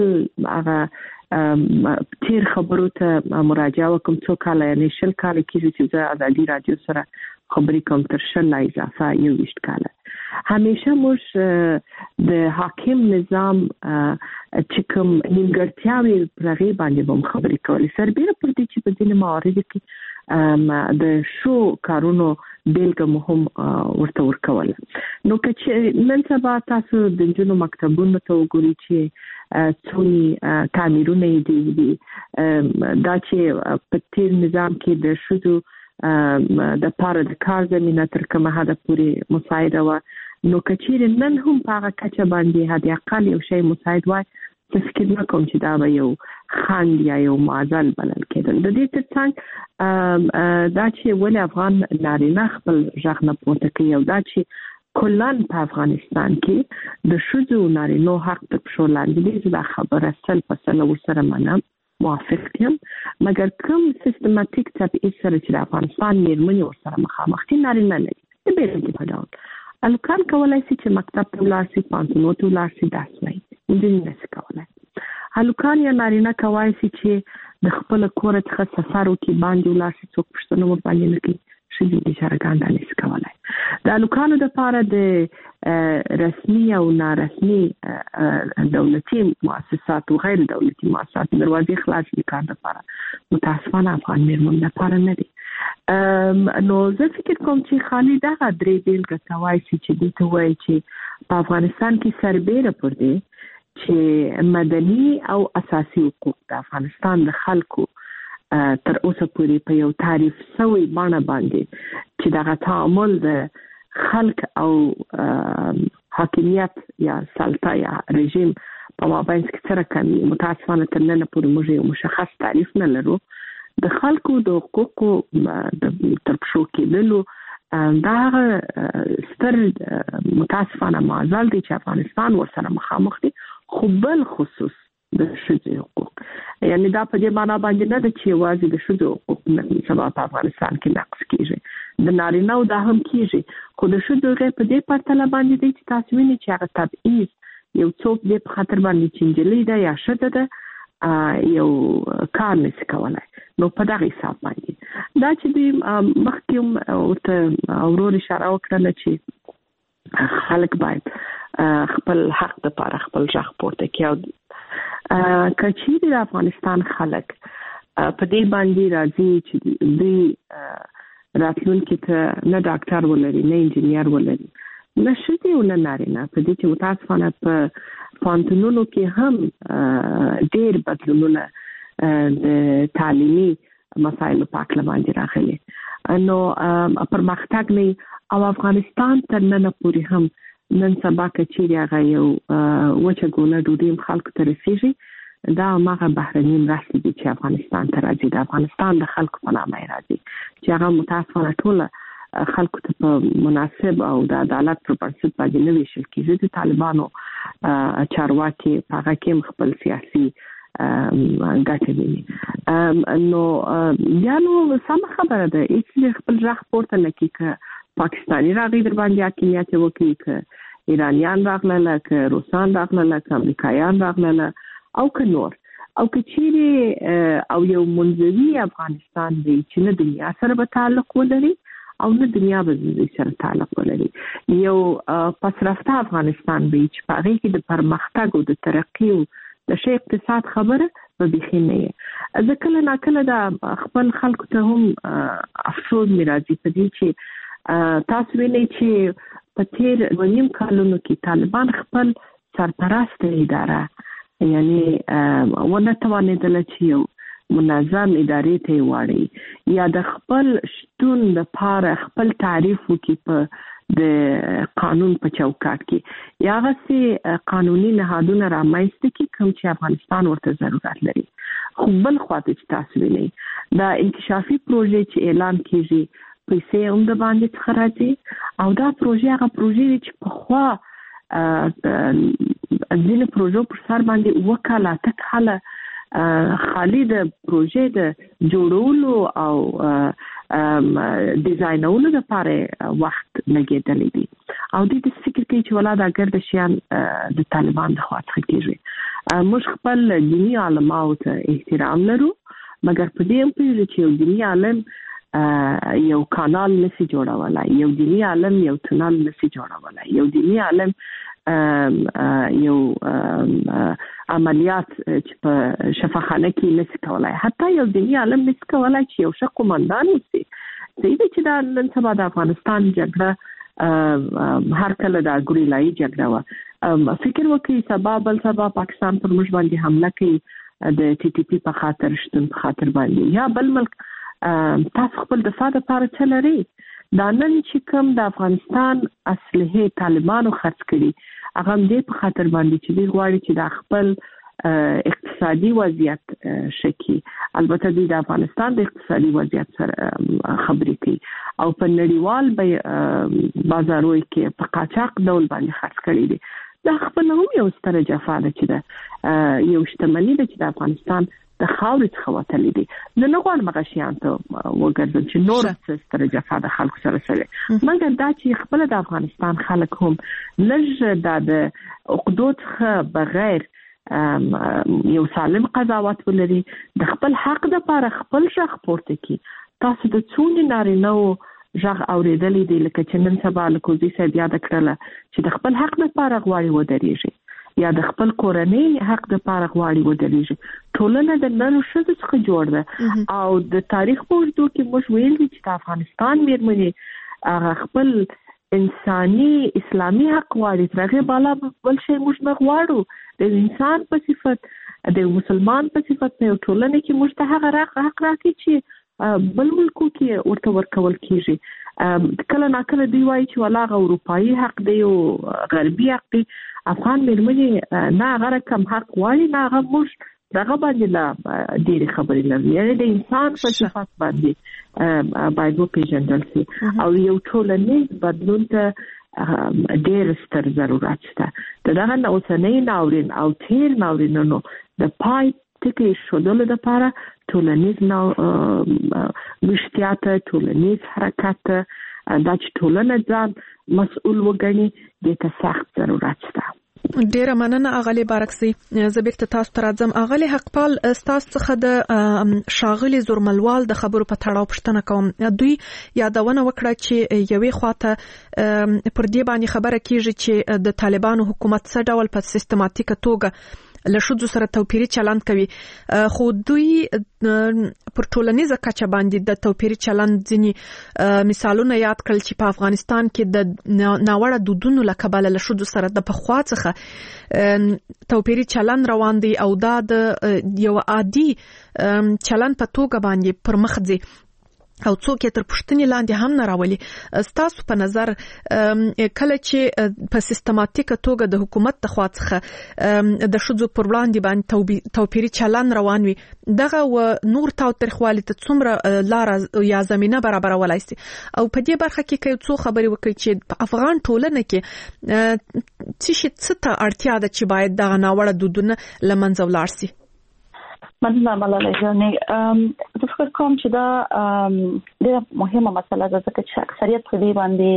هغه تیر خبرو ته مراجعه وکړم، څو کاله یعنې 20 کاله کېږي چې زه ازادي راډیو سره خبرې کوم، تر 20 اضافه 21 کاله. همیشه موږ د حاکم نظام چې کوم نیمګړتیاوې پر هغې باندې به هم خبرې کولې، سربیره پر دې چې په ځینې مواردو کې د شو کارونو بیلګه مو هم ورته ورکول. نو که چې نن سبا تاسو د نجونو مکتبونو ته وګورئ چې څونی تعمیرونه یې دي، دا چې په تیر نظام کې د ښځو د پاره د کار زمینه تر کومه حده پورې مساعده وه، نو که چیرې نن هم په هغه کچه باندې حد اقل یو شی مساعد وای، زه فکر نه کوم چې دا به یو خنډ یا یو معضل بلل کېدل. د دې ترڅنګ دا چې ولې افغان نارینه خپل غږ نه پورته کوي او دا چې کلان په افغانستان کې د ښځو نارینو حق تر پښو لاندې دی، زه دا خبره 100% ورسره منم، موافق یم. مګر کوم سیستماتیک تبعیض سره چې د افغانستان مېرمنې ورسره مخامخ دي نارینه نه دي. د بېلګې په ډول هلکان کولی شي چې مکتب ته ولاړ شي، پوهنتونونو ته ولاړ شي، درس ووایي، نجونې نشي کولی. هلکان یا نارینه کولی شي چې د خپل کور څخه سفر وکړي، باندې ولاړ شي، څوک پوښتنه ورباندې نه کوي. ښځې بیچارهګان دا نشي کولی. د هلکانو دپاره د رسمي او نارسمي دولتي مؤسساتو غیر دولتي مؤسساتو دروازې خلاص دي کار دپاره، متاسفانه افغان مېرمنو دپاره نه دي. نو زه فکر کوم چې خالي دغه درې بیلګه ته وایي چې دې ته وایي چې په افغانستان کې سربیره پر دی چې مدني او اساسي حقوق د افغانستان د خلکو تر اوسه پورې په یو تعریف شوی بڼه باندې چې دغه تعامل د خلک او حاکمیت یا سلطه یا رژیم په مابینځ کې څه رقم متاسفانه تر ننه پورې موږ یو مشخص تعریف نه لرو. د خلکو د حقوقو تر پښو کېدلو دا هغه ستر متاسفانه معضل دی چې افغانستان ورسره مخامخ دی، خو بل خصوص د ښځو حقوق، یعنی دا په دې معنا باندې نه ده چې یوازې د ښځو حقوق نن سبا په افغانستان کې نقض کېږي، د نارینه‌و دا هم کېږي، خو د ښځو هغې په دې پرتله باندې دی چې تاسو وینئ چې هغه تبعیض یو څوک دې په خاطر باندې چې نجلۍ ده یا ښځه ده یو کار نشي کولی. نو په دغه حساب باندې دا چې دوی مخکې هم ورته ورور اشاره وکړله چې خلک باید خپل حق دپاره خپل غږ پورته کړي. که چیرې د افغانستان خلک په دې باندې راځي چې دوی راتلونکي ته نه ډاکټر ولري، نه انجینیر ولري، نه ښځې او نه نارینه، په دې چې متاسفانه په پوهنتونونو کې هم ډېر بدلونونه د تعلیمي مسایلو په هکله باندې راغلي، نو پرمختګ نه او افغانستان تر ننه پورې هم نن سبا که چیرې هغه یو وچه ګوله ډوډۍ هم خلکو ته رسېږي، دا هماغه بهرني مرستې دي چې افغانستان ته راځي، د افغانستان د خلکو په نامه یې راځي، چې هغه متاسفانه ټوله خلکو ته په مناسب او د عدالت پر بنسټ باندې نه ویشل کېږي. د طالبانو چارواکي په هغه کې هم خپل سیاسي ګټې ویني. نو یا نو سمه خبره ده، هېڅ خپل غږ پورته نه کړي، که پاکستاني راغی در باندې حاکمیت یې وکړي، که ایرانیان راغلله، که روسان راغلله، که امریکایان راغلله او که نور، او که چیرې او یو منځوي افغانستان دی چې نه دنیا سره به تعلق ولري او نه دنیا به سره تعلق ولري، یو پسرفته افغانستان دی چې په هغې کې د پرمختګ او د ترقي او د ښه اقتصاد خبره به بیخي نه یې. زه کله ناکله دا خپل خلکو ته هم افسوس مې راځي په دې چې تاسو وینئ چې په تیر 2.5 کالونو کې طالبان خپل سرپرست اداره یعنی ونه توانېدله چې یو منظم ادارې ته واړي یا د خپل شتون د پاره خپل تعریف وکي په د قانون په چوکاټ کې یا غسي قانوني نهادونه رامنځته کی کوم چې افغانستان ورته ضرورت لري. خو بل خواته چې تاسو ویلي دا انکشافي پروژې چې اعلان کیږي پیسې هم د باندې څخه راځي او دا پروژې هغه پروژې چې په خوا ځینې پروژو پر سر باندې وکاله تکاله خالي د پروژې د جوړولو او ډیزاینولو لپاره وخت لګیدلی دی او د فکر کوي چې ولا دا ګرد شیان د طالبان د خوا څخه کیږي. موږ خپل دیني علماو ته احترام لرو مګر په دې هم پیږي چې یو دیني عالم یو کانال نسی جوړولای یو دیني عالم یو تونل نسی جوړولای یو دیني عالم یو عملیات چې په شفاخانه کې نسی کولای حتی یو دیني عالم نسی کولای چې یو ښه قومندان وي. زه چې دا نن سبا د افغانستان جګړه هر کله دا ګریلای جګړه و فکر وکړي سبا بل سبا پاکستان پر موږ باندې حمله کوي د ټي ټي پی په خاطر شتون په خاطر باندې یا بل ملک تاسو خپل دفاع لپاره چلري دا نن چې کوم د افغانستان اصله طالبانو خرڅ کړي هغه دې په خاطر باندې چې دوی غواړي چې د خپل اقتصادي وضعیت شکی البته د افغانستان د اقتصادي وضعیت سره خبرې کوي او په نړیوال بازارونو کې په قاچاق ډول باندې خرڅ کړي دي. دا خپل هم یو ستره جفا ده چې یو شتمنۍ ده چې د افغانستان د خاورې څخه وتلې دي. زه نه غواړم هغه شیان ته وګرځم چې نور څه ستره جفا د خلکو سره شوې مګر دا چې خپل د افغانستان خلک هم لږ د عقدو څخه بغیر یو سالم قضاوت ولري د خپل حق لپاره خپل ژغ پورته کړي. تاسو د څونې نارینه‌و ژغ اورېدلې دي لکه چې نن سبا له کوزي صاحب یاد کړله چې د خپل حق لپاره غواړي ودرېږي یا د خپل کورنۍ حق لپاره غواړي ودرېږي. ټولنه د نن ښځو څخه جوړ ده او د تاریخ په اوږدو کې موږ ویل دي چې د افغانستان میرمنې خپل انساني اسلامي حق غواړي ترغه بالا بل شي موږ نه غواړو. د انسان په صفت د مسلمان په صفت په ټولنه کې موږ ته هغه حق راکړي چې بل ملکو کې ورته ورکول کیږي. کله ناکله دی وایي چې ولا اروپایي حق دی او غربي حق دی. افغان میرمنې نه هغه کم حق غواړي نه هغه موږ دغه باندې لا ډېری خبرې لري یعنی د انسان په صفات باندې باید وپېژندل شي او یو ټولنیز بدلون ته ډېر ستر ضرورت شته. دغه اوسنۍ ناورین او تیر ناورینونو د پای ټکی شودلو لپاره ټولنیز مشتیات ټولنیز حرکت دا چې ټولنه ځان مسؤل وګڼي د سخت ضرورت شته. ډیره مننه اغلی بارکسي. زه بیرته تاسو ته راځم. اغلی حقپال تاسو څخه د شاغلي زورملوال د خبرو په تړاو پوښتنه کوم. دوی یادونه وکړه چې یوې خواته پر دې باندې خبره کیږي چې د طالبانو حکومت څه ډول په سیستماتیکه توګه له ښځو سره توپیري چلند کوي خو دوی پر ټولنیزه کچه باندې د توپیري چلند ځینی مثالونه یاد کړل چې په افغانستان کې د ناوړه دودونو له کبله له ښځو سره د پخوا څخه توپیري چلند روان دی او دا د یو عادي چلند په توګه باندې پر مخ ځي او څوک یې تر پوښتنې لاندې هم نه راولي. ستاسو په نظر کله چې په سیستماتیکه توګه د حکومت د خوا څخه د ښځو پر وړاندې باندې توپیري چلند روان وي دغه و نور تاوتریخوالي ته څومره لار یا زمینه برابرولای شي او په دې برخه کې کوي څو خبرې وکړي چې په افغان ټولنه کې څه ته اړتیا ده چې باید دغه ناوړه دودونه له منځه ولاړ شي. مننه ملاله جانې. زه فکر کوم چې دا ډېره مهمه مسله ده ځکه چې اکثریت په دې باندې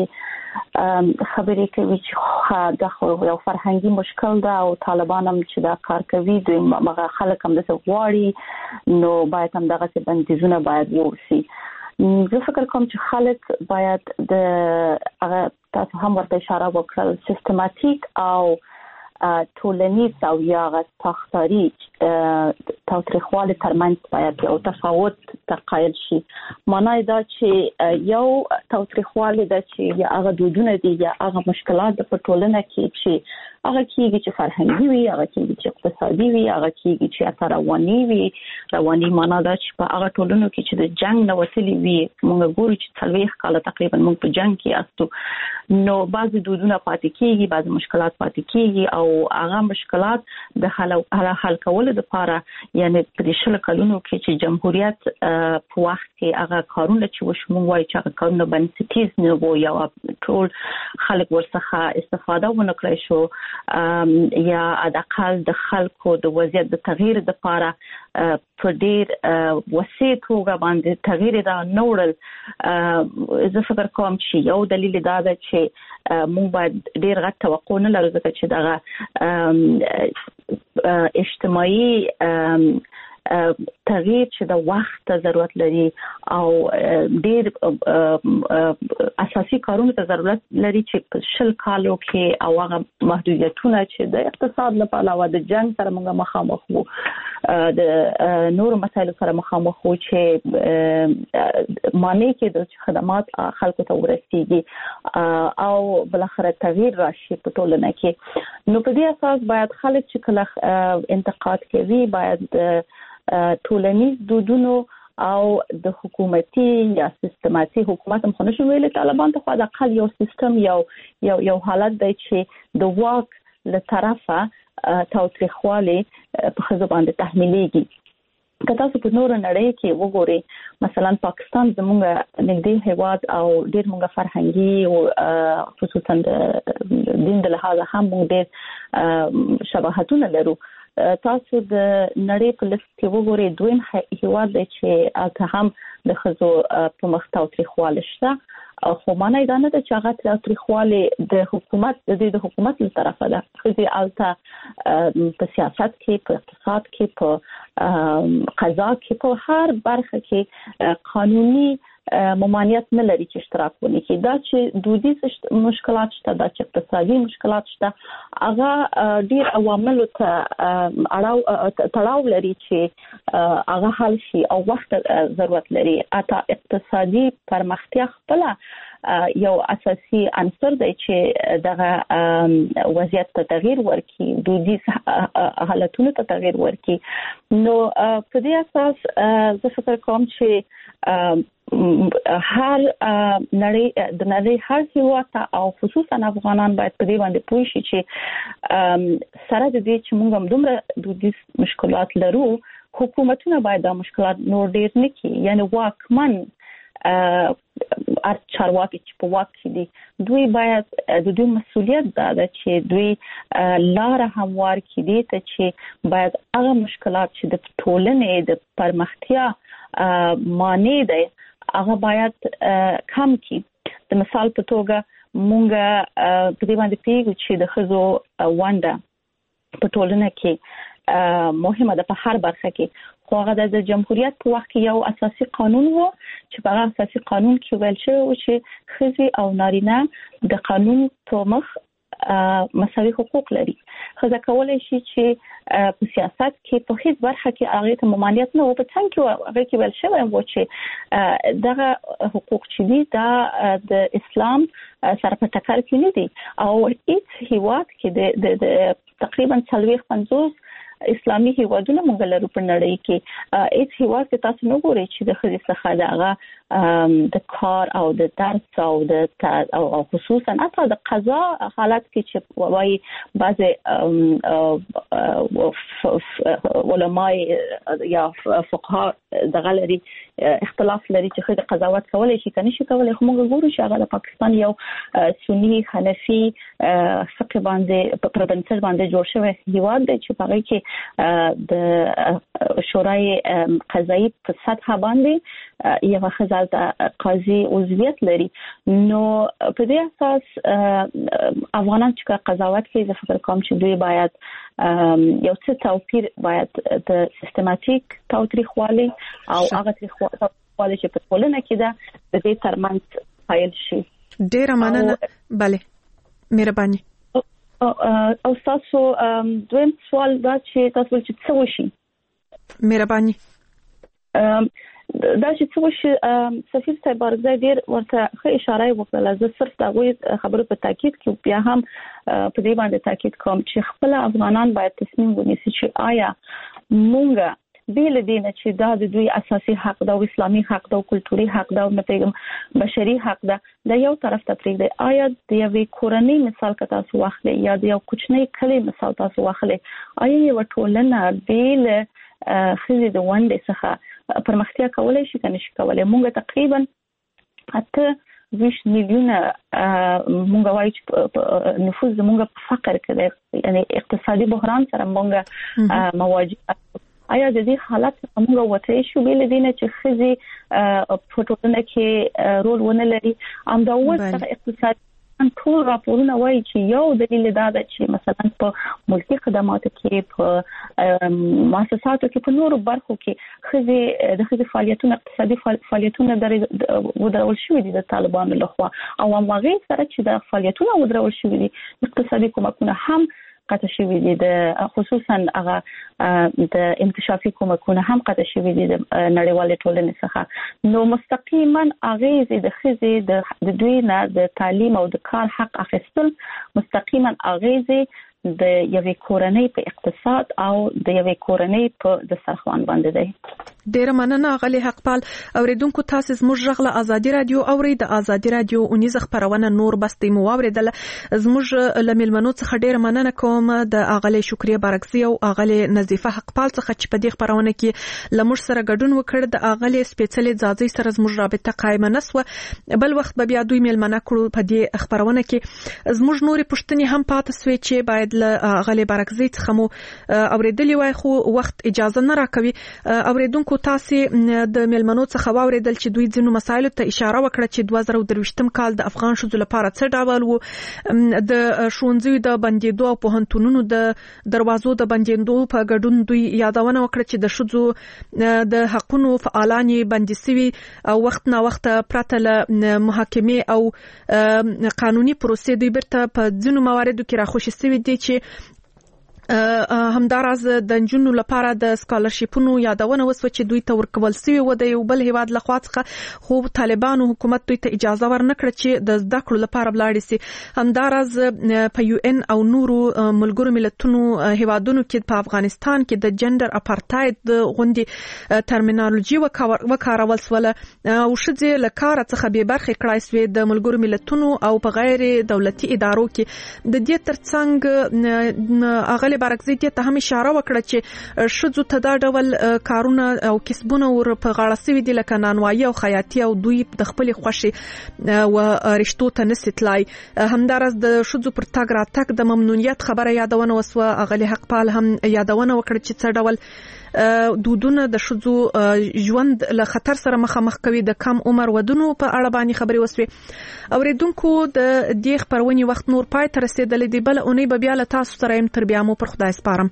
خبرې کوي چې دا یو فرهنګي مشکل ده او طالبان هم چې دا کار کوي دوی مغه خلک هم دغه غواړي نو باید هم دغه بندیزونه باید ووسي. زه فکر کوم چې خلک باید د هغه تاسو هم ورته اشاره وکړل سیستماتیک او ټولنیز او یا ساختاري تاوتریخوالي ترمنځ باید یو تفاوت تقاید شي. معنی دا چې یو تاوتریخوالي دا چې یا هغه دودونه دي یا هغه مشکلات په ټولنه کې چې هغه کېږي چې فرهنګي وي، هغه کېږي چې اقتصادي وي، هغه کېږي چې رواني وي. رواني معنا دا چې په هغه ټولنو کې چې د جنگ نه وسلې وي، موږ ګورو چې 40 کال تقریبا موږ په جنگ کې یاستو، نو بعضی دودونه پاتې کېږي، بعضی مشکلات پاتې کېږي او هغه مشکلات د حل کولو لپاره یعنی په 10 کلونو کې چې جمهوریت په وخت کې هغه کارونه چې وشمو وایي چې هغه کارونه بنسټیز نه وو یا ټول خلک ورڅخه استفاده ونکړي شو یا د اقل د خلکو د وضعیت د تغییر لپاره په ډیر وسیع توګه باندې تغییر را نوړل. زه فکر کوم چې یو دلیل دا ده چې موږ باید ډیر غټ توقع نه لرو ځکه چې دغه اجتماعي تغییر چې د وخت ضرورت لري او ډیر اساسي کارونه ته ضرورت لري چې په 10 کالو کې او هغه محدودیتونه چې د اقتصاد لپاره او د جنگ سره موږ مخامخ وو، د نورو مسایلو سره مخامخ وو چې معنی کې د خدمات خلکو ته ورسیږي او بلخره تغییر راشي په ټولنه کې. نو په دې اساس باید خلک چې کله انتقاد کوي باید ټولنیز دودونو او د حکومتي یا سیستماتي حکومت هم خنشو ویل طالبان ته خو د اقل یو سیستم یو حالت دی چې د واک له طرفه تاوتریخوالی په خزو باندې تحمیلېږي. که تاسو په نور نړۍ کې وګورئ مثلا پاکستان زموږ نږدې هیواد او ډیر موږ فرهنګي او خصوصا د دین د لحاظه هم موږ ډیر شباهتونه لرو. تاسو د نړۍ په لست کې وګورئ دویم هیواد دی چې هغه هم د خزو په مخ تاوتریخوالی شته، خو معنی دا نه ده چې هغه تاوتریخوالی د حکومت د حکومت له طرفه ده. خزي الته په سیاست کې، په اقتصاد کې، په قضا کې، په هر برخه کې قانوني ممانعت نه لري چې اشتراک ونکړي. دا چې دودیز مشکلات شته، دا چې اقتصادي مشکلات شته، هغه ډیر عوامل ته تړاو لري چې هغه حل شي او وخت ضرورت لري. اته اقتصادي پرمختیا خپل یو اساسي عنصر دی چې دغه وضعیت ته تغییر ورکړي، دودیز حالتونو ته تغییر ورکړي. نو په دې اساس زه فکر کوم چې هر نړۍ هر هیواد او خصوصا افغانان باید په دې باندې پوه شي چې سره د دې چې موږ هم دومره دودیز مشکلات لرو، حکومتونه باید دا مشکلات نور ډیر نه کړي. یعنی واکمن چارواکي چې په واک کې دي دوی باید د دوی مسؤلیت ده چې دوی لار هموار کړي ته چې باید هغه مشکلات چې د ټولنې د پرمختیا معنی دی هغه باید کم کړي. د مثال په توګه مونږ په دې باندې پیږو چې د خزو ونده په ټولنه کې مهمه ده په هر برخه کې، خو هغه د جمهوریت په وخت کې یو اساسي قانون وو چې په هغه اساسي قانون کې ویل شوی و چې ښځې او نارینه د قانون په مخ مساوي حقوق لري. ښځه کولای شي چې په سیاست کې په هیڅ برخه کې هغه ته ممانعت نه و، په څنګه کې هغه کې ویل شوی و چې دغه حقوق چې دي دا د اسلام سره په ټکر کې نه دي او هیڅ هیواد کې د تقریبا 40-50 اسلامي هیوادونه موږ لرو په نړۍ کې. هیڅ هیواد کې تاسو نه ګورئ چې د ښځې څخه دغه د کار او د درس او خصوصا حتی د قضا حالت کې چې وایي بعضې علماء یا فقها دغه لري اختلاف لري چې ښځې قضاوت کولی شي که نه شي کولی، خو موږ ګورو چې هغه د پاکستان یو سني حنفي فقه باندې پر بنسټ باندې جوړ شوی هیواد دی چې په هغه کې د شورای قضایي په سطح باندې یو ښځه قاضي عضویت لري. نو په دې اساس افغانان چې قضاوت کوي زه فکر کوم چې دوی باید یو څه توپیر باید د سیستماتیک تاوتریخوالي او هغه تاوتریخوالي چې په ټولنه کې ده د دې ترمنځ قایل شي. ډېره مننه. بله مهرباني. او تاسو دویم سوال دا چې تاسو ول چې څه وشي؟ مهرباني. دا چې څه وشي سفیر صاحب ورځي ډیر ورته ښه اشاره وکړه. زه صرف دا غوي خبرو په تاکید کې بیا هم په دې باندې تاکید کوم چې خپل افغانان باید تصمیم ونیسي چې آیا مونږ بیل دینه چې دا د دوی اساسي حق دا او اسلامي حق دا او کلتوري حق دا او نه پیغام بشري حق دا د یو طرف ته پرېږدي. آیا د یوې کورنۍ مثال که تاسو واخلئ یا د یو کوچنی کلی مثال تاسو واخلئ، آیا یو ټولنه بیل خزي د ونډې څخه پرمختیا کولای شي کنه شي کولای؟ مونږ تقریبا 8 میلیونه مونږ وایي چې نفوذ زمونږ په فقر کې دی، یعنی اقتصادي بحران سره مونږ مواجه. آیا د دې حالت موږ وته شو بیل دینه چې خزي په ټولنه کې رول ونه لري؟ ام دا وڅ اقتصاد ټول راپورونه وایي چې یو دلیل دا ده چې مثلا په ملکي خدماتو کې په مؤسساتو کې په نورو برخو کې خزي د خزي فعالیتونه اقتصادي فعالیتونه ودرول شوې دي د طالبانو لخوا، او هغه سره چې د فعالیتونه ودرول شوې دي اقتصادي کومکونه هم قطع شوی دي، د خصوصا هغه د انکشافي کومکونه هم قطع شوی دي د نړیوال ټولنې څخه. نو مستقیما اغیزه د خزي د دوی نه د تعلیم او د کار حق اخیستل مستقیما اغیزه د یوې کورنۍ په اقتصاد او د یوې کورنۍ په د سرخوان باندې دی. ډیر مننه غلي حقپال. اوریدونکو تاسو زموږ غږ له ازادي رادیو اوري. د ازادي رادیو اونیز خبرونه نور بستې مو اوریدل. زموږ لملمنو څخه ډیر مننه کوم د اغلی شکریا بارکزی او اغلی نظیفه حقپال څخه چې په دې خبرونه کې لمر سره ګډون وکړ. د اغلی سپیشل ځاځي سره زموږ رابطه قائم نسو. بل وخت به بیا دوی ملمنه کړو په دې خبرونه کې. زموږ نوري پښتني هم پاتې سوي چې باید له اغلی بارکزی څخه مو اوریدلی وای خو وخت اجازه نه راکوي. اوریدونکو تاسو د ملمنو څخه واوریدل چې دوی ځینو مسایلو ته اشاره وکړه چې 2023م کال د افغان شوزو لپاره څه ډول وو. د شونځي د بندیدو او پوهنتونونو د دروازو د بندیدو په ګډون دوی یادونه وکړه چې د شوزو د حقونو فعالانی بندسوي او وخت نه وخت پرته له محاکمه او قانوني پروسې دوی برته په ځینو مواردو کې راخوشي سوي دي چې همداراز د جنونو لپاره د سکالرشیپونو یادونه وسو چې دوی ته ورکول سوی و د یو بل هیواد لخوا څخه، خو طالبانو حکومت دوی ته اجازه ورنکړه چې د زده کړو لپاره بلاړ شي. همداراز په یو ان او نورو ملګرو ملتونو هیوادونو کې په افغانستان کې د جندر اپارټاید غوندي ترمینالوژي وکارول سول او شذ لکار څخه به برخه کړای سوی د ملګرو ملتونو او په غیر دولتي ادارو کې. د دې ترڅنګ اغلی بارکزی ته هم اشاره وکړه چې شذو ته دا ډول کارونه او کسبونه ور په غاړه سوي دي لکه نانوایي او خیاطي او دوی د خپل خوشي او رشتو ته نستلای. همدارس د شذو پر تاګ راتګ د ممنونیت خبره یادونه وسوه. اغلی حقپال هم یادونه وکړه چې څه ډول دودونه د شذو ژوند له خطر سره مخامخ کوي. د کم عمر ودونو په اړه باندې خبري وسوي. اوریدونکو د دې خبرونې وخت نور پای ته رسیدلې دی. بل اونۍ به بیا له تاسو سره هم تر بیا مو پر خدای سپارم.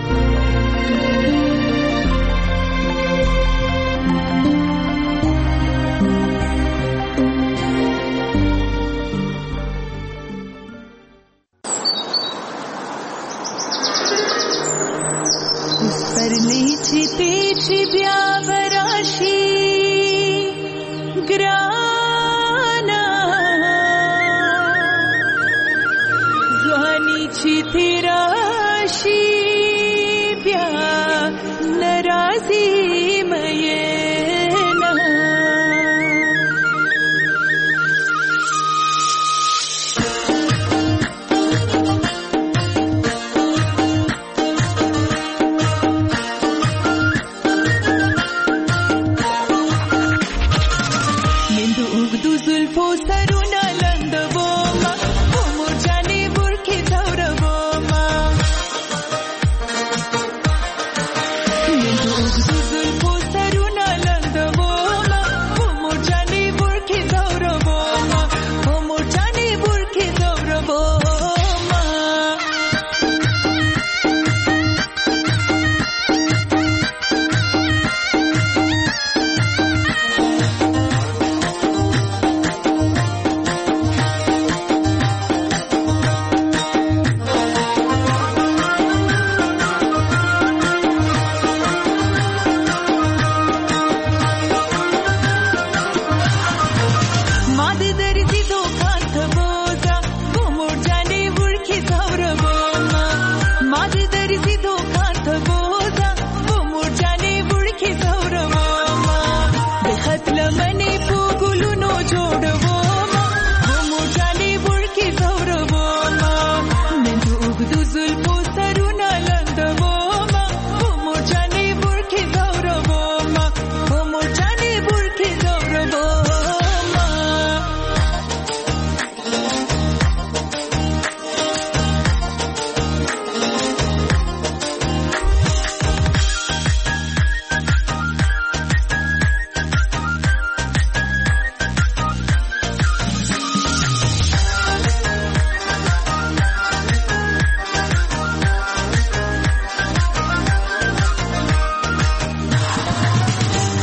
چې بیا براشي ګرانا ځواني چې تیراشي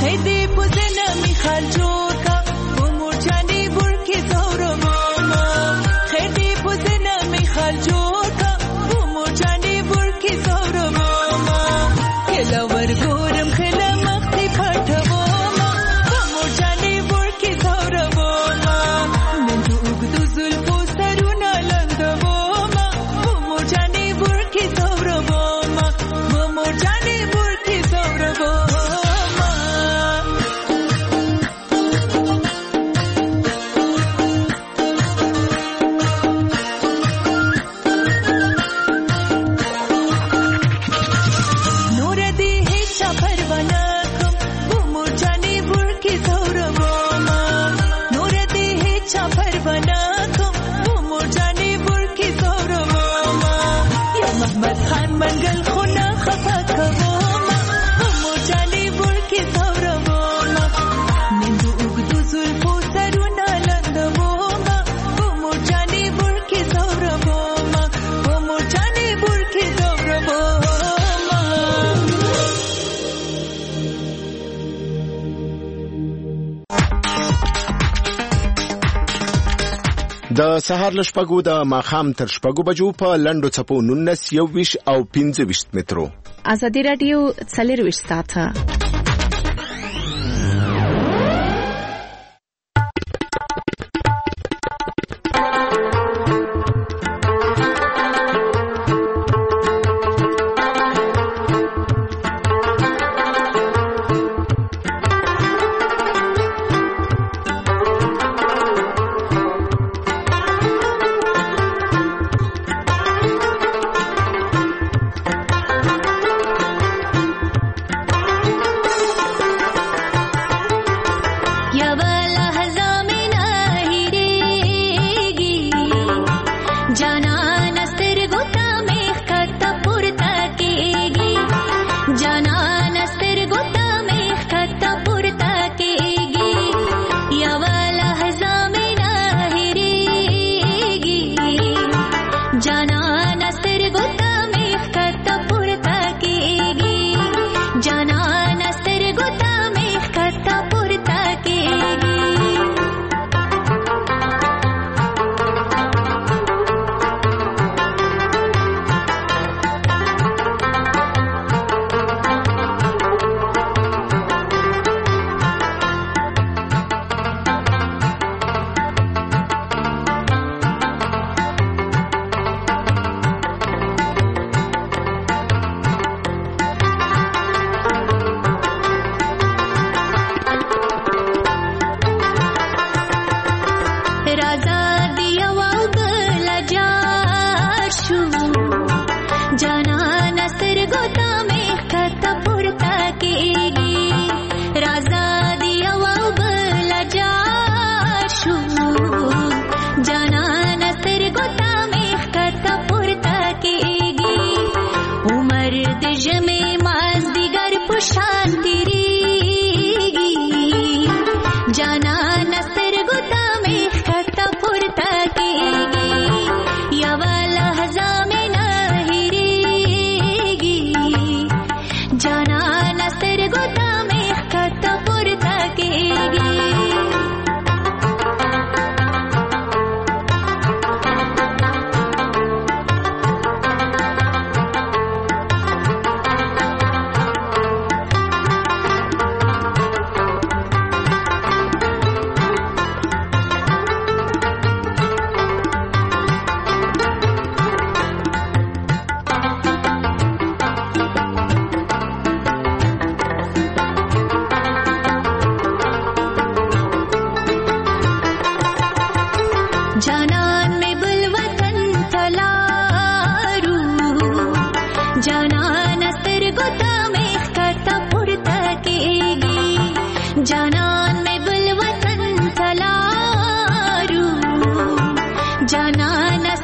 خدي پوزنه می خال جوړ کا و مور جانې ورکی زور ماما خدي پوزنه می خال جوړ کا و مور جانې ورکی زور ماما کله ورګورم خله مخې پټو ما و مور جانې ورکی زور ماما نن وګدو زلفو سرونه لندو ما و مور جانې ورکی زور ماما و مور جانې ورکی زور ماما منګل خونه خفا کوما مور جانې ورکی زور ماما نن وګدو زلفو سرونه لندوما مور جانې ورکی زور ماما مور جانې ورکی زور ماما د سهار لشپګو د ماخام تر شپګو بجو په لندو چپو 19 21 او 25 مترو ازادي رادیو 40 ساعته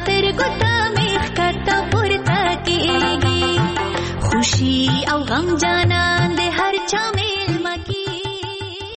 غم